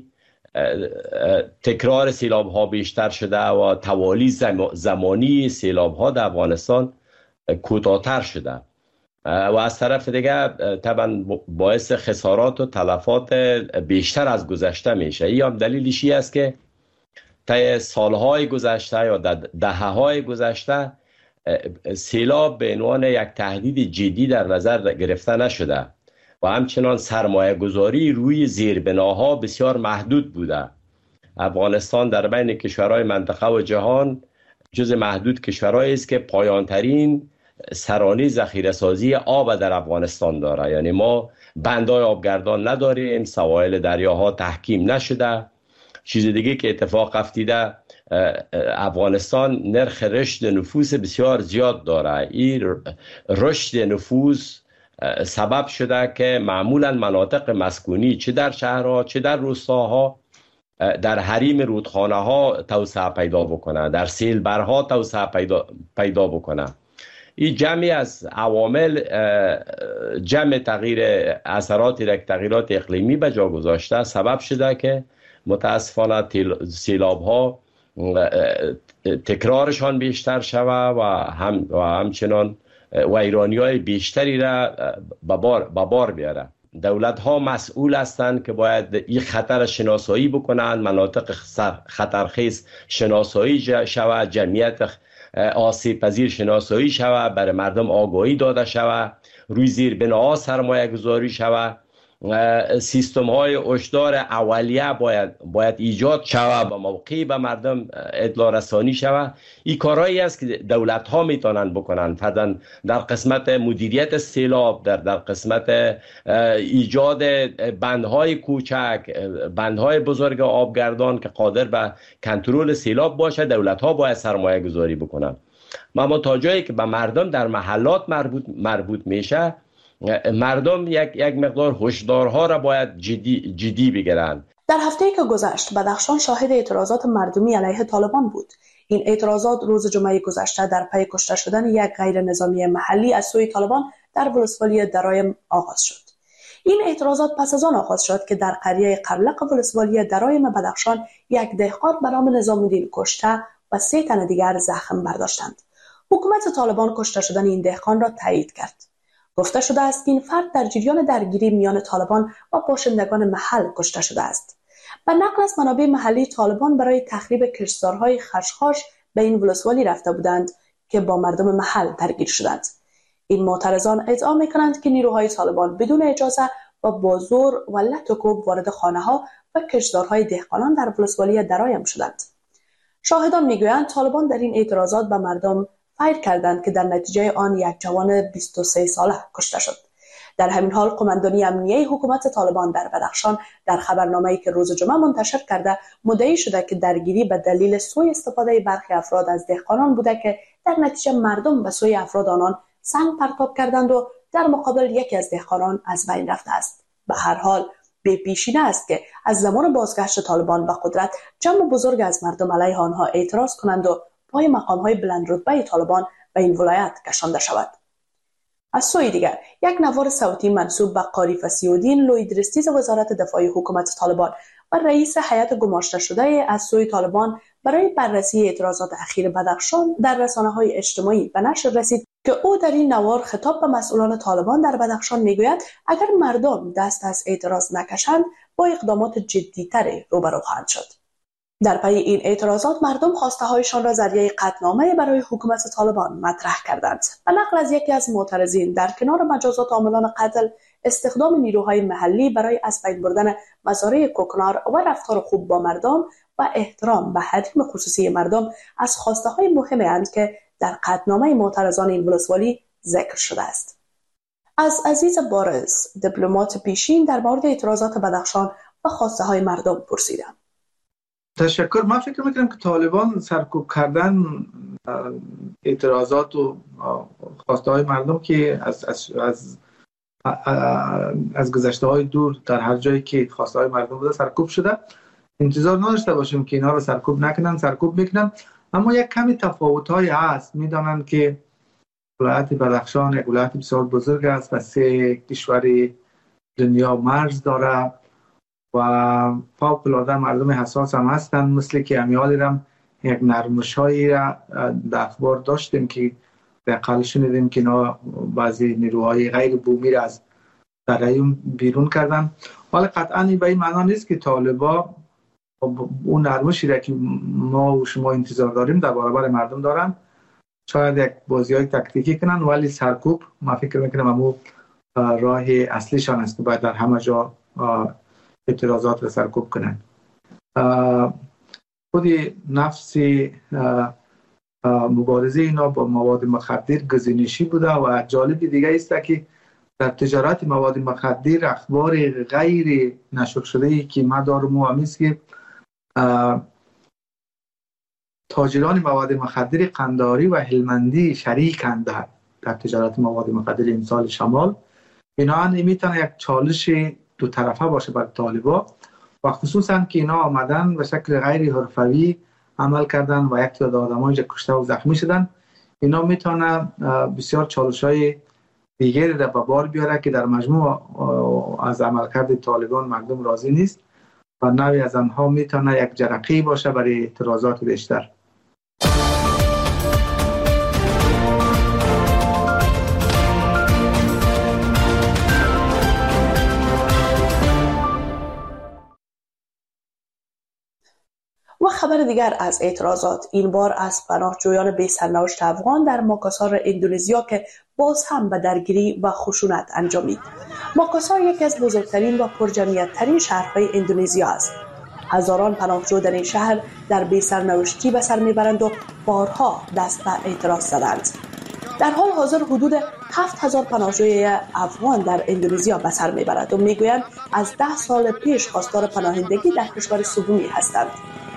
تکرار سیلاب‌ها بیشتر شده و توالی زمانی سیلاب‌ها در افغانستان کوتاه‌تر شده و از طرف دیگه طبعا باعث خسارات و تلفات بیشتر از گذشته میشه. این هم دلیلش است که طی سالهای گذشته یا دهه‌های گذشته سیلاب به عنوان یک تهدید جدی در نظر گرفته نشده و همچنان سرمایه گذاری روی زیربناها بسیار محدود بوده. افغانستان در بین کشورهای منطقه و جهان جز محدود کشورهایی است که پایانترین سرانه ذخیره سازی آب در افغانستان داره. یعنی ما بندهای آبگردان نداریم، سواحل دریاها تحکیم نشده. چیز دیگه که اتفاق افتیده، افغانستان نرخ رشد نفوس بسیار زیاد داره. این رشد نفوس سبب شده که معمولا مناطق مسکونی چه در شهرها چه در روستاها در حریم رودخانه ها توسعه پیدا بکنه، در سیلبرها توسعه پیدا بکنه. این جمعی از عوامل جمع تغییر اثرات تغییرات اقلیمی به جا گذاشته سبب شده که متاسفانه سیلاب ها تکرارشان بیشتر شود و همچنان ویرانی های بیشتری را به بار بیاره. دولت ها مسئول هستند که باید این خطر شناسایی بکنند، مناطق خطرخیز شناسایی شود، جمعیت آسیب پذیر شناسایی شود، برای مردم آگاهی داده شود، روی زیربناها سرمایه گذاری شود، سیستم های هشدار اولیه باید ایجاد شود و موقعی به مردم اطلاع رسانی شود. این کارهایی است که دولت ها میتونن بکنن، فرضاً در قسمت مدیریت سیلاب، در قسمت ایجاد بندهای کوچک، بندهای بزرگ آبگردان که قادر به کنترل سیلاب باشه، دولت ها باید سرمایه گذاری بکنن. اما تا جایی که به مردم در محلات مربوط میشه، مردم یک مقدار هشدارها را باید جدی بگیرند. در هفته‌ای که گذشت بدخشان شاهد اعتراضات مردمی علیه طالبان بود. این اعتراضات روز جمعه گذشته در پی کشته شدن یک غیر نظامی محلی از سوی طالبان در ولسوالی درایم آغاز شد. این اعتراضات پس از آن آغاز شد که در قریه قبلق ولسوالی درایم بدخشان یک دهقان به نام نظام‌الدین کشته و 3 تن دیگر زخم برداشتند. حکومت طالبان کشته شدن این دهقان را تایید کرد. گفته شده است که این فرد در جریان درگیری میان طالبان و باشندگان محل کشته شده است. به نقل از منابع محلی، طالبان برای تخریب کشتزارهای خشخاش به این ولسوالی رفته بودند که با مردم محل درگیر شدند. این معترضان ادعا می‌کنند که نیروهای طالبان بدون اجازه و با زور و لط و کوب وارد خانه‌ها و کشتزارهای دهقانان در ولسوالی درایم شدند. شاهدان میگویند طالبان در این اعتراضات به مردم فیر کردند که در نتیجه آن یک جوان 23 ساله کشته شد. در همین حال قماندانی امنیه حکومت طالبان در بدخشان در خبرنامه‌ای که روز جمعه منتشر کرده مدعی شده که درگیری به دلیل سوء استفاده برخی افراد از دهقانان بوده که در نتیجه مردم به سوی افراد آنان سنگ پرتاب کردند و در مقابل یکی از دهقانان از بین رفته است. به هر حال به پیشینه است که از زمان بازگشت طالبان به قدرت جمع بزرگ از مردم علیه آنها اعتراض کنند و پای مقام‌های بلندرتبه طالبان به این ولایت کشانده شود. از سوی دیگر یک نوار صوتی منسوب به قاری فسی‌الدین لویدرستیز وزارت دفاع حکومت طالبان و رئیس هیئت گماشته شده از سوی طالبان برای بررسی اعتراضات اخیر بدخشان در رسانه‌های اجتماعی به نشر رسید که او در این نوار خطاب به مسئولان طالبان در بدخشان میگوید اگر مردم دست از اعتراض نکشند با اقدامات جدی‌تری روبرو خواهند شد. در پی این اعتراضات مردم خواسته‌هایشان را ذریعه قطعنامه برای حکومت طالبان مطرح کردند. و نقل از یکی از معترضین در کنار مجازات عاملان قتل، استخدام نیروهای محلی برای از بین بردن مزارع کوکنار و رفتار خوب با مردم و احترام به حریم خصوصی مردم از خواسته‌های مهمی اند که در قطعنامه معترضان این ولسوالی ذکر شده است. از عزیز بارز، دیپلمات پیشین، در مورد اعتراضات بدخشان و خواسته‌های مردم پرسیدم. تشکر. من فکر میکنم که طالبان سرکوب کردن اعتراضات و خواسته های مردم که از گذشته های دور در هر جایی که خواسته های مردم بوده سرکوب شده، انتظار نداشته باشیم که اینها رو سرکوب نکنن. سرکوب میکنن، اما یک کمی تفاوت های هست. میدانن که ولایت بدخشان یک ولایت بسیار بزرگ است و 3 کشور دنیا مرز داره و فوق العاده مردم حساس هم هستند. مثل که امیالی رم یک نرمش‌هایی را در اخبار داشتیم که اقل شنیدیم که اینا بعضی نیروهای غیر بومی را از درایون بیرون کردن. حالا قطعا به این معنا نیست که طالبا اون نرمشی را که ما و شما انتظار داریم در برابر مردم دارن. شاید یک بازی‌های تاکتیکی کنن، ولی سرکوب ما فکر می‌کنم همون راه اصلیشان است که باید در همه جا اعتراضات را سرکوب کنند. خود نفس مبارزه اینا با مواد مخدر گزینشی بوده و جالب دیگه است که در تجارت مواد مخدر اخبار غیر نشر شده ای که ما دارم و همیست که تاجران مواد مخدر قنداری و هلمندی شریکند در تجارت مواد مخدر امسال شمال. اینا نمیتونه یک چالش دو طرفه باشه بر طالبا و خصوصا که اینا آمدن به شکل غیر حرفوی عمل کردن و یک تعداد آدم‌ها کشته و زخمی شدن. اینا میتونه بسیار چالش‌های دیگری را به بار بیاره که در مجموع از عملکرد طالبان مردم راضی نیست و نوعی از آنها میتونه یک جرقه باشه برای اعتراضات بیشتر. و خبر دیگر از اعتراضات، این بار از پناهجویان بی سرنوشت افغان در ماکاسار اندونزیا که باز هم به درگیری و خشونت انجامید. ماکاسار یکی از بزرگترین و پرجمعیت‌ترین شهرهای اندونزیا است. هزاران پناهجو در این شهر در بی سرنوشتی به سر میبرند و بارها دست به اعتراض زدند. در حال حاضر حدود 7000 پناهجوی افغان در اندونزیا به سر میبرند و میگویند از 10 سال پیش خواستار پناهندگی در کشور سومی هستند.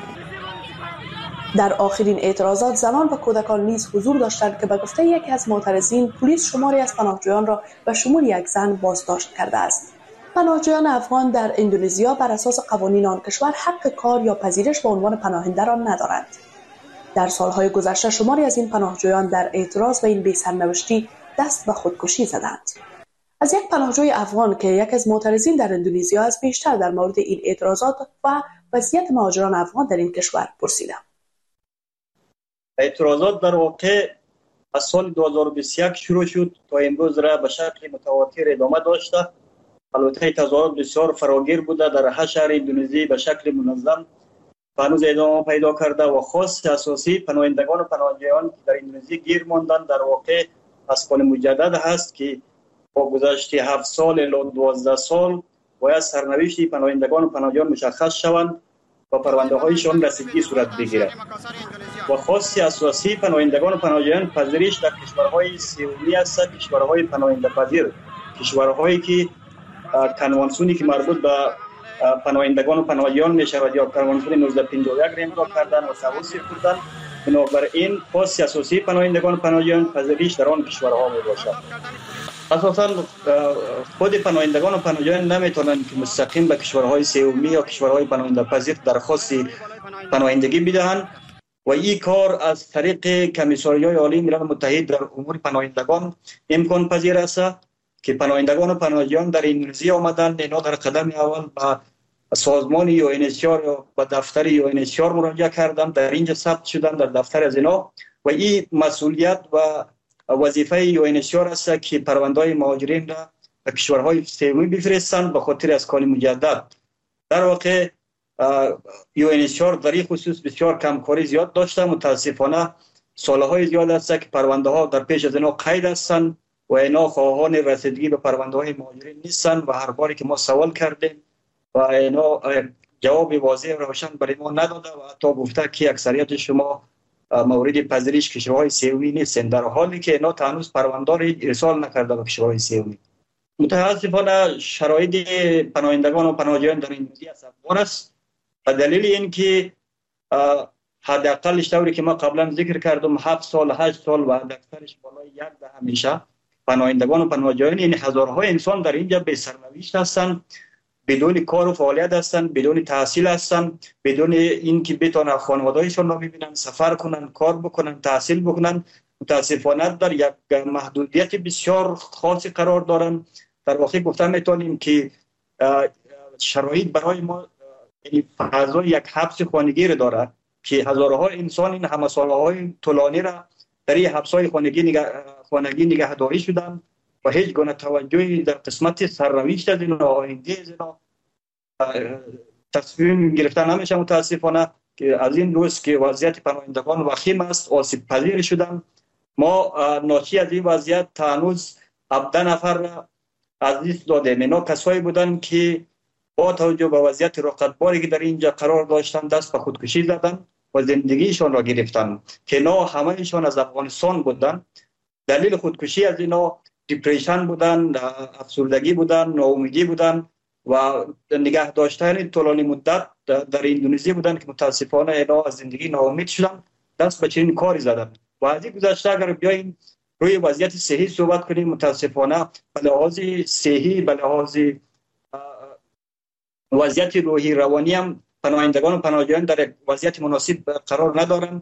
در آخرین اعتراضات زنان و کودکان نیز حضور داشتند که به گفته یکی از معترضین پلیس شماری از پناهجویان را به شمول یک زن بازداشت کرده است. پناهجویان افغان در اندونزیا بر اساس قوانین آن کشور حق کار یا پذیرش به عنوان پناهنده را ندارند. در سالهای گذشته شماری از این پناهجویان در اعتراض به این بی‌سرنوشتی دست به خودکشی زدند. از یک پناهجوی افغان که یکی از معترضین در اندونزیا است بیشتر در مورد این اعتراضات و وضعیت مهاجران افغان در این کشور پرسیدم. اعتراضات در واقع از سال 2021 شروع شد تا امروز را به شکل متواتر ادامه داشته. البته تظاهرات بسیار فراگیر بوده در 8 شهر اندونزی به شکل منظم هنوز ادامه پیدا کرده و خاص اساسی پناهندگان و پناهجویان که در اندونزی گیر ماندن در واقع مسکن مجدد هست که با گذشت 7 سال الی 12 سال باید سرنوشت پناهندگان و پناهجویان مشخص شوند و پرونده هایشان رسیدگی صورت بگیرد. و خاص اساسی پناهندگان و پناهجویان پذیرش در کشورهای سومی است، کشورهای پناهنده پذیر، کشورهایی که کنوانسیونی که مربوط به پناهندگان و پناهجویان می شود یا کنوانسیون 1951 را امضا کردن و توصیه کردن. بنابراین خاص اساسی پناهندگان و پناهجویان پذیرش در آن کشورها می باشد. اساساً خود پناهندگان و پناهجویان نمیتونند که مستقیم به کشورهای سومی یا کشورهای پناهنده پذیر درخواست پناهندگی بدهند و این کار از طریق کمیساریای عالی ملل متحد در امور پناهندگان امکان پذیر است که پناهندگان و پناهجویان در اندونزی آمدن. اینا در قدم اول به سازمان UNHCR یا به دفتر UNHCR مراجعه کردن، در اینجا ثبت شدن در دفتر از اینا و این مسئولیت و وظیفه UNHCR است که پرونده‌های مهاجرین را به کشورهای سومی بفرستند به خاطر اسکان مجدد. در واقع UNHCR در این خصوص بسیار کمکاری زیاد داشته. متاسفانه سالهای زیاد است که پرونده ها در پیش از اینا قید هستند و اینا خواهان رسیدگی به پرونده های مهاجرین نیستند و هر باری که ما سوال کردیم و اینا جواب واضح و روشن برای ما نداده و حتی گفته که اکثریت شما مورد پذیرش کشورهای سومی نیستند، در حالی که اینا هنوز پرونده را ارسال نکرده به کشورهای سومی. متاسفانه شرایط پناهندگان و پناهجویان در اندونزی افزایش‌یافته است. به دلیل اینکه حداقلش طوری که ما قبلا ذکر کردم 7 سال 8 سال و حداکثرش بالای 1 دهه همیشه پناهندگان و پناهجویان، یعنی هزارها انسان در اینجا به سرنوشت هستند، بدون کار و فعالیت هستند، بدون تحصیل هستند، بدون اینکه بتونن خانواده‌هایشون را ببینن، سفر کنن، کار بکنن، تحصیل بکنن. متاسفانه در یک محدودیت بسیار خاصی قرار دارن. در واقع گفتن میتونیم که شرایط برای ما یعنی فضای یک حبس خانگی را داره که هزارها انسان این همه سالهای طولانی را در این حبس‌های خانگی نگهداری شدن و هیچ گونه توجهی در قسمت سرنوشت از اینا، آینده از اینا تصمیم گرفتن نمیشه. متاسفانه که از این روز که وضعیت پناهندگان وخیم است، آسیب پذیر شدن. ما ناشی از این وضعیت تا هنوز 17 نفر را از دست دادیم. اینا کسایی بودن که با توجه به وضعیت رقتباری که در اینجا قرار داشتن دست به خودکشی زدن و زندگیشان را گرفتن که اینا همهشان از افغانستان بودن. دلیل خودکشی از اینا دیپریشن بودن، افسردگی بودن، ناامیدی بودن و نگه داشتن طولانی مدت در اندونزی بودن که متاسفانه اینا از زندگی ناامید شدن، دست به چنین کاری زدن. و از این گذشته اگر بیاییم روی وضعیت صحی صحبت کنیم، متاسفانه به لحاظ صحی، به لحاظ وضعیت روحی روانی هم پناهندگان و پناهجویان در وضعیت مناسب قرار ندارند.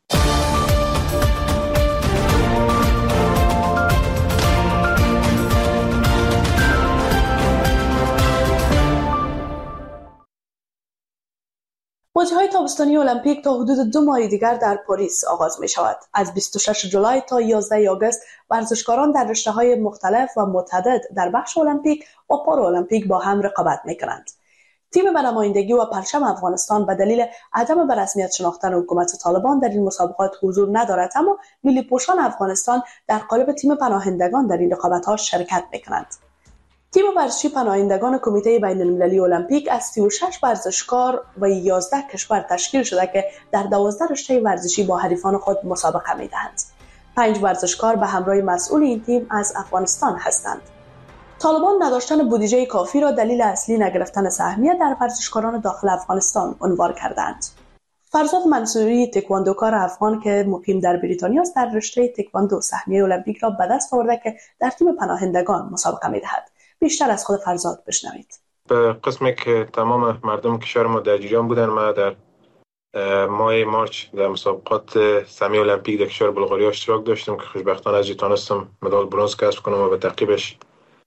بازی‌های تابستانی المپیک تا حدود 2 ماه دیگر در پاریس آغاز می شود. از 26 جولای تا 11 آگوست ورزشکاران در رشته‌های مختلف و متعدد در بخش المپیک و پارالمپیک با هم رقابت می کنند. تیم به نمایندگی و پرچم افغانستان به دلیل عدم به رسمیت شناختن حکومت طالبان در این مسابقات حضور ندارد، اما ملی پوشان افغانستان در قالب تیم پناهندگان در این رقابت‌ها شرکت می کنند. تیم ورزشی پناهندگان کمیته بین‌المللی المپیک از 36 ورزشکار و 11 کشور تشکیل شده که در 12 رشته ورزشی با حریفان خود مسابقه می‌دهند. 5 ورزشکار به همراه مسئول این تیم از افغانستان هستند. طالبان نداشتن بودجه کافی را دلیل اصلی نگرفتن سهمیه در ورزشکاران داخل افغانستان عنوان کردند. فرزاد منصوری تکواندوکار افغان که مقیم در بریتانیا است در رشته تکواندو سهمیه المپیک را به دست آورده که در تیم پناهندگان مسابقه می‌دهد. بیشتر از خود فرزاد بشنوید. به قسمی که تمام مردم کشور ما در جریان بودن، ما در ماه مارچ در مسابقات سهمیه المپیک در کشور بلغاریا اشتراک داشتم که خوشبختانه از تونستم مدال برنز کسب کنم و به تعقیبش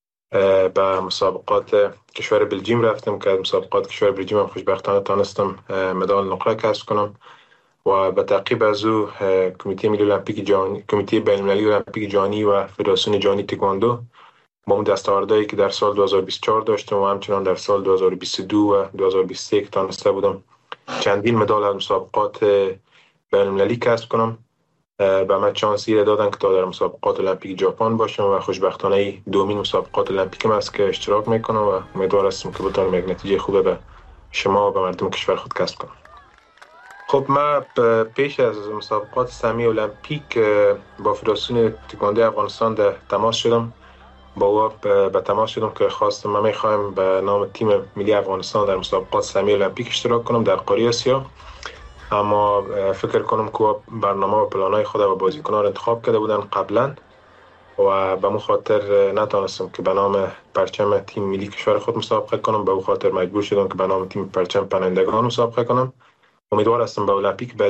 به مسابقات کشور بلژیم رفتم که از مسابقات کشور بلژیم هم خوشبختانه تونستم مدال نقره کسب کنم و به تعقیب از او کمیته ملی المپیک جهانی، کمیته بین‌المللی المپیک جهانی و فدراسیون جهانی تکواندو با اون دستاوردهایی که در سال 2024 داشتم و همچنان در سال 2022 و 2023 که تانسته بودم چندین مدال از مسابقات بین‌المللی کسب کنم. به من شانسی را دادن که تا در مسابقات المپیک ژاپن باشم و خوشبختانه دومین مسابقات المپیکم است که اشتراک میکنم و امیدوار هستم که بتونم یک نتیجه خوب به شما و به مردم کشور خود کسب کنم. خب من پیش از مسابقات سهمیه المپیک با فدراسیون تکواندو افغانستان در تماس شدم. با او به تماس شدم که خواستم من میخوایم به نام تیم ملی افغانستان در مسابقات سهمیه المپیک اشتراک کنم در قاره آسیا، اما فکر کنم که برنامه و پلانای خود و بازیکنان انتخاب کرده بودن قبلا و به مو خاطر نتونستم که به نام پرچم تیم ملی کشور خود مسابقه کنم. به او خاطر مجبور شدم که به نام تیم پرچم پناهندگان مسابقه کنم. امیدوار هستم به المپیک بعدی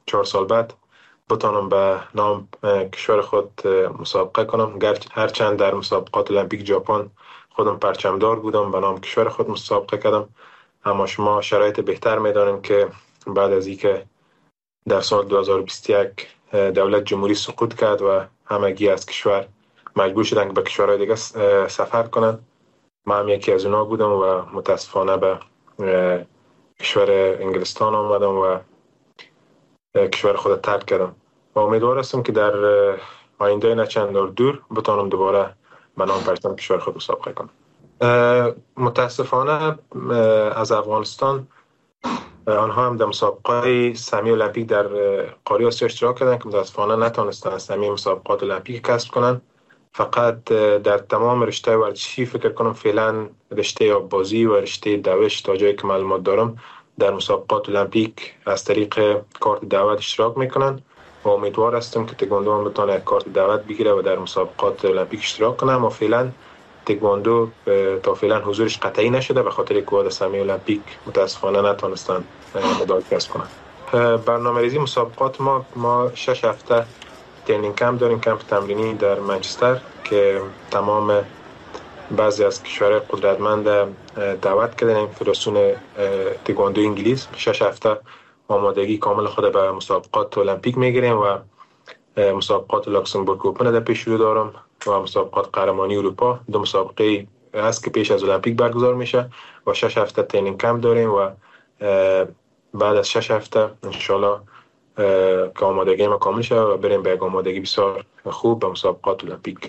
4 سال بعد بتانم به نام کشور خود مسابقه کنم. هرچند در مسابقات المپیک ژاپن خودم پرچمدار بودم، به نام کشور خود مسابقه کردم، اما شما شرایط بهتر میدانیم که بعد از اینکه در سال 2021 دولت جمهوری سقوط کرد و همگی از کشور مجبور شدن که به کشورهای دیگه سفر کنن، من هم یکی از اونا بودم و متاسفانه به کشور انگلستان آمدم و کشور خود ترک کردم و امیدوار هستم که در آینده نه چند دور بتانم دوباره به نام پرچم کشور خود مسابقه کنم. متاسفانه از افغانستان آنها هم در مسابقات سمی المپیک در قاره آسیا اشتراک کردند که متاسفانه نتونستند سمی مسابقات المپیک کسب کنند. فقط در تمام رشته ورزشی فکر کنم فعلا رشته آببازی و رشته دوش تا جایی که معلومات دارم در مسابقات المپیک از طریق کارت دعوت اشتراک میکنن و امیدوار هستم که تکواندو هم بتونه کارت دعوت بگیره و در مسابقات المپیک اشتراک کنه. اما فعلا تکواندو تا فعلا حضورش قطعی نشده به خاطر کواد سمی المپیک متاسفانه نتونستن مدال کسب کنن. برنامه‌ریزی مسابقات ما 6 هفته ترینینگ کمپ داریم، کمپ تمرینی در منچستر که تمام بعضی از کشورهای قدرتمند دعوت کردن فدراسیون تکواندو انگلیس. 6 هفته آمادگی کامل خود به مسابقات المپیک میگیریم و مسابقات لاکسمبورگ اوپن در پیش رو دارم و مسابقات قهرمانی اروپا، 2 مسابقه است که پیش از المپیک برگزار میشه و 6 هفته ترینینگ کمپ داریم و بعد از 6 هفته انشالله که آمادگی ما کامل شه و بریم به آمادگی بسیار خوب به مسابقات المپیک.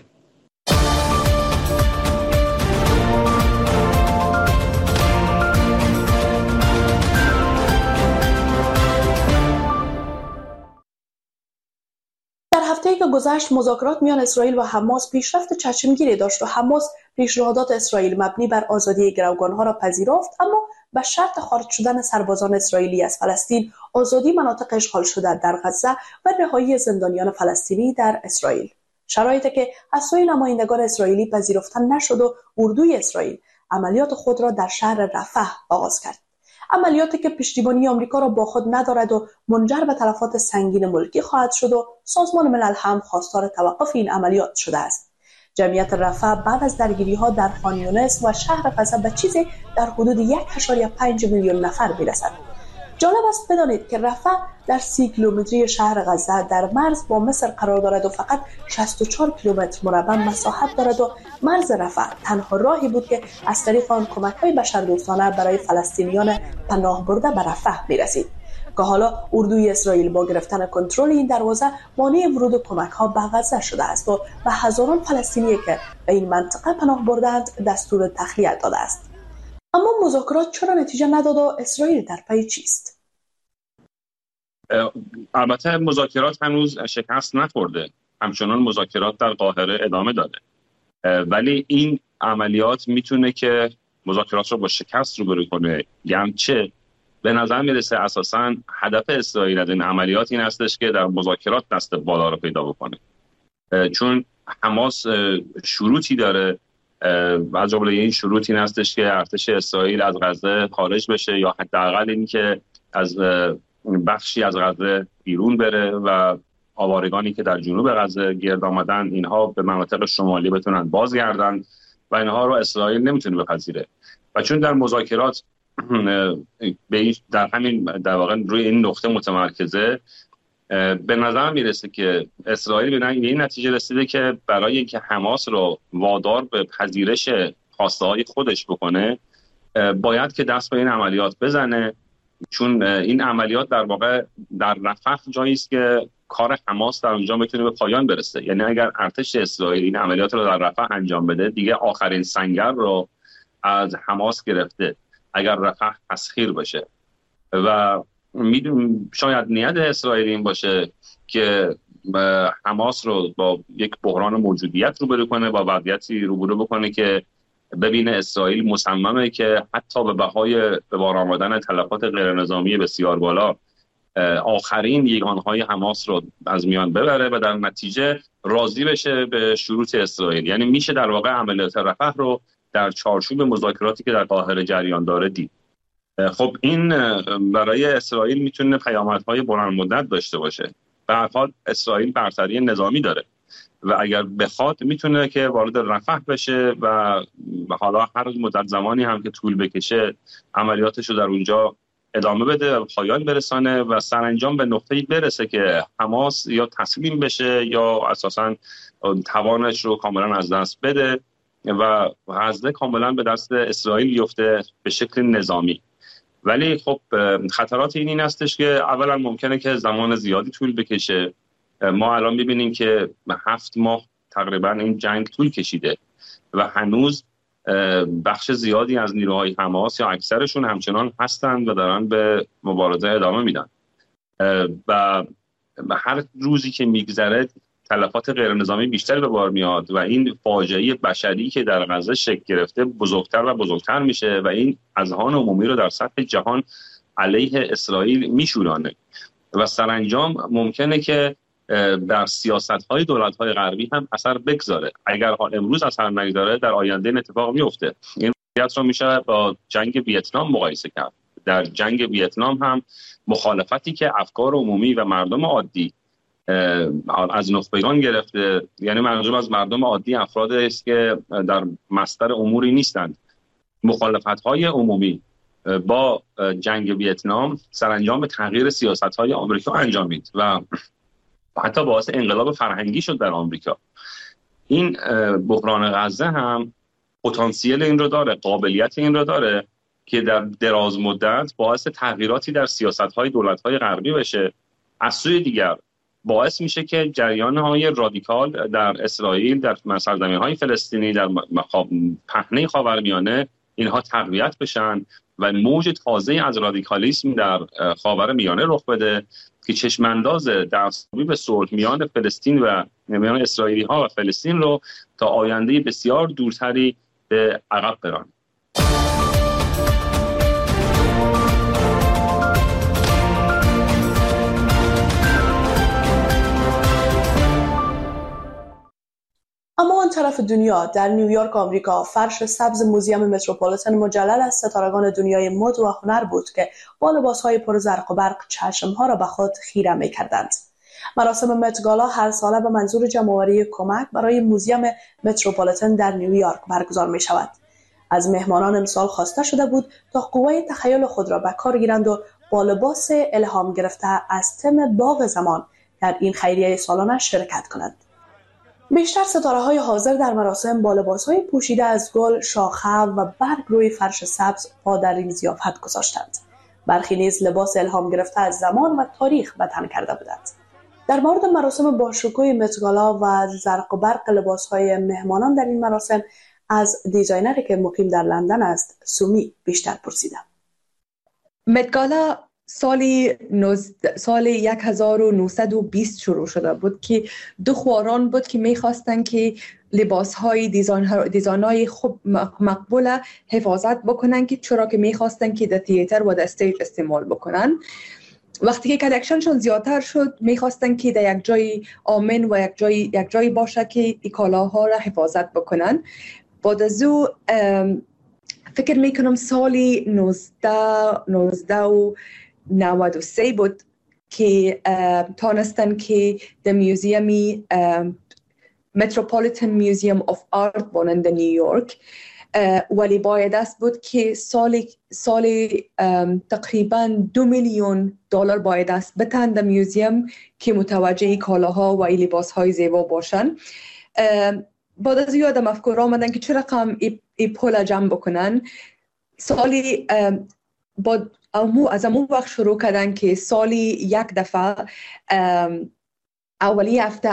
هفته‌ای که گذشت مذاکرات میان اسرائیل و حماس پیشرفت چشمگیری داشت و حماس پیشنهادات اسرائیل مبنی بر آزادی گروگانها را پذیرفت، اما به شرط خارج شدن سربازان اسرائیلی از فلسطین، آزادی مناطق اشغال شده در غزه و رهایی زندانیان فلسطینی در اسرائیل. شرایطی که از سوی نمایندگان اسرائیلی پذیرفته نشد و اردوی اسرائیل عملیات خود را در شهر رفح آغاز کرد. عملیاتی که پشتیبانی آمریکا را با خود ندارد و منجر به تلفات سنگین ملکی خواهد شد و سازمان ملل هم خواستار توقف این عملیات شده است. جمعیت رفح بعد از درگیری‌ها در خان یونس و شهر غزه به چیزی در حدود 1.5 میلیون نفر میرسد. جالب است بدانید که رفح در 30 کیلومتری شهر غزه در مرز با مصر قرار دارد و فقط 64 کیلومتر مربع مساحت دارد و مرز رفح تنها راهی بود که از طریق آن کمک‌های بشردوستانه برای فلسطینیان پناه برده به رفح می‌رسید که حالا اردوی اسرائیل با گرفتن کنترل این دروازه مانع ورود کمک‌ها به غزه شده است و به هزاران فلسطینی که به این منطقه پناه بردند دستور تخلیه داده است. اما مذاکرات چرا نتیجه نداد و اسرائیل در پی چیست؟ البته مذاکرات هنوز شکست نخورده، همچنان مذاکرات در قاهره ادامه داره، ولی این عملیات میتونه که مذاکرات رو با شکست روبرو کنه. گرچه به نظر میرسه اساساً هدف اسرائیل از این عملیات این هستش که در مذاکرات دست بالا رو پیدا بکنه، چون حماس شروطی داره و از جمله این شروط این هستش که ارتش اسرائیل از غزه خارج بشه یا حداقل این که از بخشی از غزه بیرون بره و آوارگانی که در جنوب غزه گرد آمدن اینها به مناطق شمالی بتونن بازگردن و اینها رو اسرائیل نمیتونه بپذیره. و چون در مذاکرات در همین در واقع روی این نقطه متمرکزه، به نظر میرسه که اسرائیل به این نتیجه رسیده که برای اینکه حماس رو وادار به پذیرش خواسته های خودش بکنه باید که دست به این عملیات بزنه، چون این عملیات در واقع در رفح جایی است که کار حماس در اونجا بتونه به پایان برسه. یعنی اگر ارتش اسرائیل این عملیات رو در رفح انجام بده دیگه آخرین سنگر رو از حماس گرفته اگر رفح تسخیر بشه. و شاید نیت اسرائیل این باشه که حماس رو با یک بحران موجودیت روبرو کنه، با وضعیتی روبرو بکنه که ببینه اسرائیل مصممه که حتی به بهای به بار آمدن تلفات غیرنظامی بسیار بالا آخرین یگانهای حماس رو از میان ببره و در نتیجه راضی بشه به شروط اسرائیل. یعنی میشه در واقع عملیات رفح رو در چارچوب مذاکراتی که در قاهره جریان داره دید. خب این برای اسرائیل میتونه پیامدهای بلند مدت داشته باشه. به هر حال اسرائیل برتری نظامی داره و اگر بخواد میتونه که وارد رفح بشه و حالا هر مدت زمانی هم که طول بکشه عملیاتش رو در اونجا ادامه بده و پایان برسانه و سرانجام به نقطه‌ای برسه که حماس یا تسلیم بشه یا اساساً توانش رو کاملا از دست بده و غزه کاملا به دست اسرائیل بیفته به شکل نظامی. ولی خب خطرات این هستش که اولا ممکنه که زمان زیادی طول بکشه. ما الان می‌بینیم که 7 ماه تقریبا این جنگ طول کشیده و هنوز بخش زیادی از نیروهای حماس یا اکثرشون همچنان هستند و دارن به مبارزه ادامه میدن و هر روزی که میگذره تلفات غیر نظامی بیشتر به بار میاد و این فاجعه بشری که در غزه شکل گرفته بزرگتر و بزرگتر میشه و این اذهان عمومی رو در سطح جهان علیه اسرائیل میشورانه و سرانجام ممکنه که در سیاست‌های دولت‌های غربی هم اثر بگذاره. اگر امروز اثر نگذاره در آینده این اتفاق میفته. این وضعیت رو میشه با جنگ ویتنام مقایسه کرد. در جنگ ویتنام هم مخالفتی که افکار عمومی و مردم عادی از نخبگان گرفته، یعنی منظورم از مردم عادی افرادی است که در مصدر اموری نیستند، مخالفت‌های عمومی با جنگ ویتنام سرانجام به تغییر سیاست‌های آمریکا انجامید و حتی باعث انقلاب فرهنگی شد در آمریکا. این بحران غزه هم پتانسیل این رو داره، قابلیت این رو داره که در دراز مدت باعث تغییراتی در سیاست‌های دولت‌های غربی بشه. از سوی دیگر باعث میشه که جریان‌های رادیکال در اسرائیل، در سرزمین‌های فلسطینی، در پهنه خاورمیانه اینها تقویت بشن و موج تازه از رادیکالیسم در خاورمیانه رخ بده که چشمانداز دستیابی به صلح میان فلسطین و میان اسرائیلی‌ها و فلسطین رو تا آینده بسیار دورتری به عقب برانه. اما آن طرف دنیا، در نیویورک آمریکا، فرش سبز موزیم متروپولیتن مجلل از ستارگان دنیای مد و هنر بود که با لباسهای پر زرق و برق چشمها را به خود خیره می‌کردند. مراسم مت گالا هر ساله به منظور جمع‌آوری کمک برای موزیم متروپولیتن در نیویورک برگزار می‌شود. از مهمانان امسال خواسته شده بود تا قوای تخیل خود را به کار گیرند و با لباس الهام گرفته از تم باغ زمان در این خیریه سالانه شرکت کنند. بیشتر ستاره‌های حاضر در مراسم با لباس‌های پوشیده از گل، شاخه و برگ روی فرش سبز پا در این ضیافت گذاشتند. برخی نیز لباس الهام گرفته از زمان و تاریخ به تن کرده بودند. در مورد مراسم باشکوه مت گالا و زرق و برق لباس‌های مهمانان در این مراسم از دیزاینری که مقیم در لندن است، سومی، بیشتر پرسیدم. مت گالا سال 1920 شروع شده بود که دو خواران بود که میخواستن که لباس‌های دیزاین‌های خوب مقبول حفاظت بکنن که چرا که میخواستن که در تئاتر و در استیج استعمال بکنن. وقتی که کلکشنشون زیادتر شد میخواستن که در یک جای آمن و یک جای باشه که این کالاها را حفاظت بکنن. بعد از او فکر میکنم سالی 1993 بود که تانستن که در میوزیمی متروپولیتن میوزیم آف آرت بانند در نیویورک، ولی باید است بود که سالی تقریبا $2 میلیون باید است بتن در میوزیم که متوجه کالاها و لباسهای زیبا باشن. بعد از یادم افکار آمدن که چه رقم ای پول جمع بکنن. سالی از امو وقت شروع کردن که سالی یک دفعه اولی هفته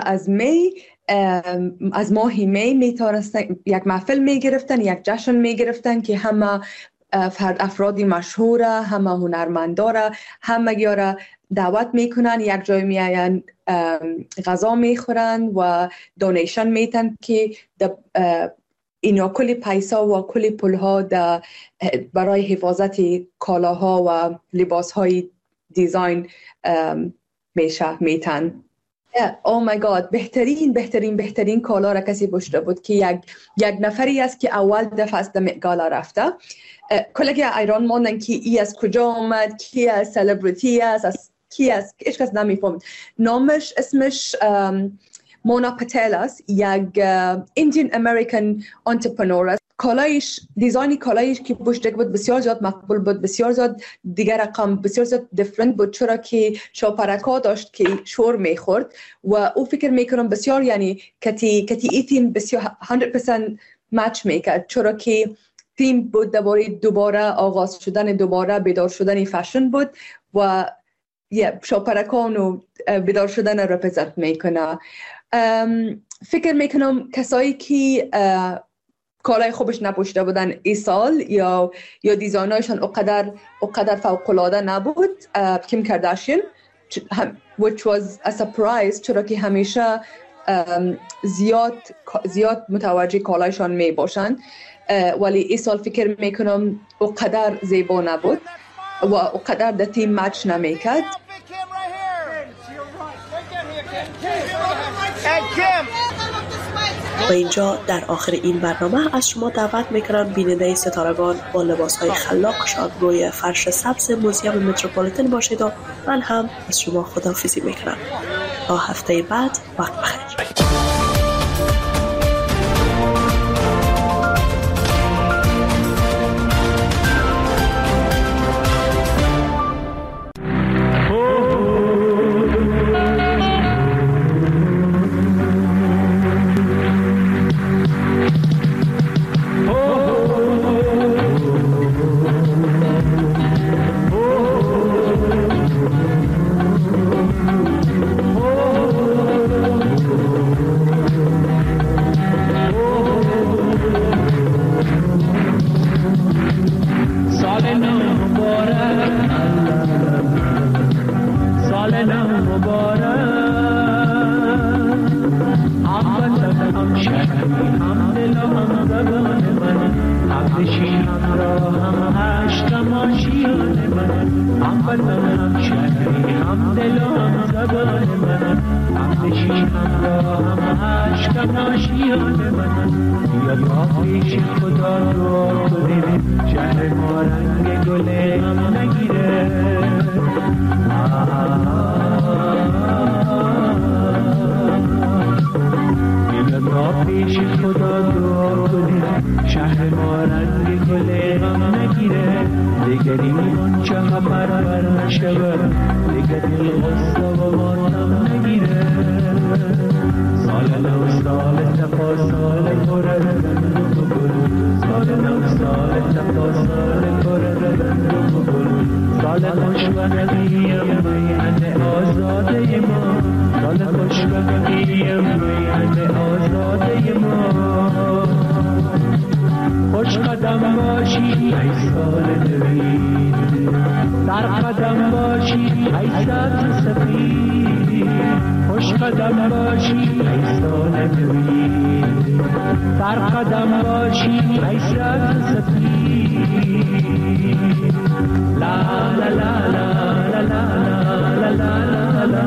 از ماه می میتونستن یک محفل میگرفتن، یک جشن میگرفتن که همه افرادی مشهوره، همه هنرمنداره، همه گیاره دعوت میکنن، یک جای میاین غذا میخورن و دونیشن میتن که اینا کلی پیسا و کلی پولها برای حفاظت کالاها و لباسهای دیزاین میتن. او مای گاد، بهترین کالا را کسی پشت بود که یک نفری است که اول دفعه است در گالا رفته. کلگی ایران ماندن که ای از کجا آمد، کی از سلبریتی است، کی است، هیچ کس نمیفهمید. نامش اسمش مونا پتیل است، یک ایندین امریکن انترپرنور است. کالایش، دیزاین کالایش که پشت بود بسیار زیاد مقبول بود، بسیار زیاد دیگر رقم، بسیار زیاد دیفرنت بود، چرا که شاپرکا داشت که شور میخورد و او فکر میکنم بسیار یعنی کتی ای تیم بسیار 100% مچ میکرد، چرا که تیم بود درباره دوباره آغاز شدن، دوباره بیدار شدن فشن بود و شاپرکانو بیدار شدن رو رپرزنت میکنه. فکر میکنم کسایی که کالای خوبش نپوشیده بودن ای سال یا دیزاینایشان اقدر فوق‌العاده نبود. کیم کارداشیان which was a surprise، چرا که همیشه زیاد متوجه کالایشان می باشند، ولی ای سال فکر میکنم اقدر زیبا نبود و اقدر در تیم مچ نمیکرد. و اینجا در آخر این برنامه از شما دعوت میکنم بیننده ستارگان با لباسهای خلاق شاد روی فرش سبز موزیم متروپولیتن باشید و من هم از شما خداحافظی میکنم. تا هفته بعد، وقت بخیر. خوش قدم باشی ای سال نوید، در قدم باشی ای سبز سفید. خوش قدم باشی ای سال نوید، در قدم باشی ای سبز سفید. لا لا لا لا لا لا لا لا لا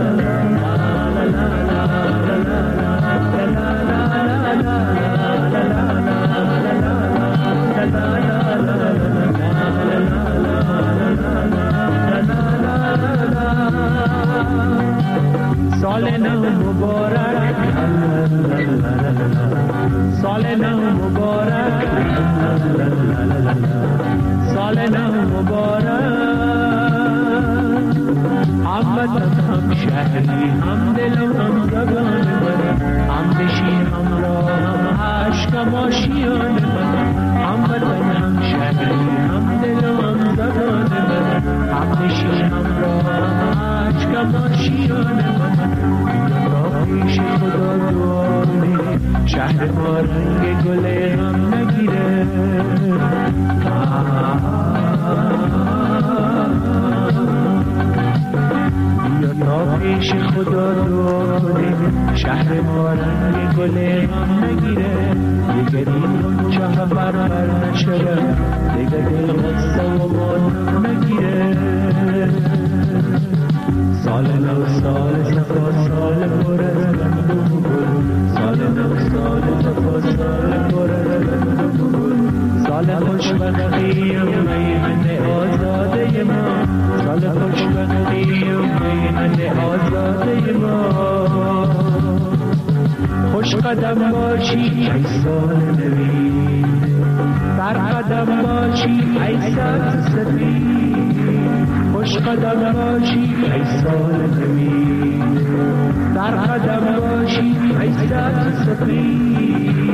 سال نو مبارک، سال نو مبارک، سال نو مبارک. هم وطن هم شهری هم دل و هم زبان من، هم نشین هم راه هم عشق هم آشیان من. هم وطن هم شهری هم دل و هم زبان من، هم نشین هم راه هم عشق هم آشیان من. پیش خدا دعا کنی شهر ما رنگ گل هم نگیره. بیا تا پیش خدا دعا کنی شهر ما رنگ گل هم نگیره. دیگه این غنچه ها بربر نشده، دیگه دل غصه و ماتم نگیره. سال نو سال صفا سال پر از گندم و گل سال نو سال صفا سال پر از گندم و گل سال خوشبختی و میهن آزاده ما سال خوشبختی و میهن آزاده ما خوش قدم باشی ای سال نوی بر قدم باشی ای سال سفید خوش قدم باشی ای سال نوی بر قدم باشی ای سال سفید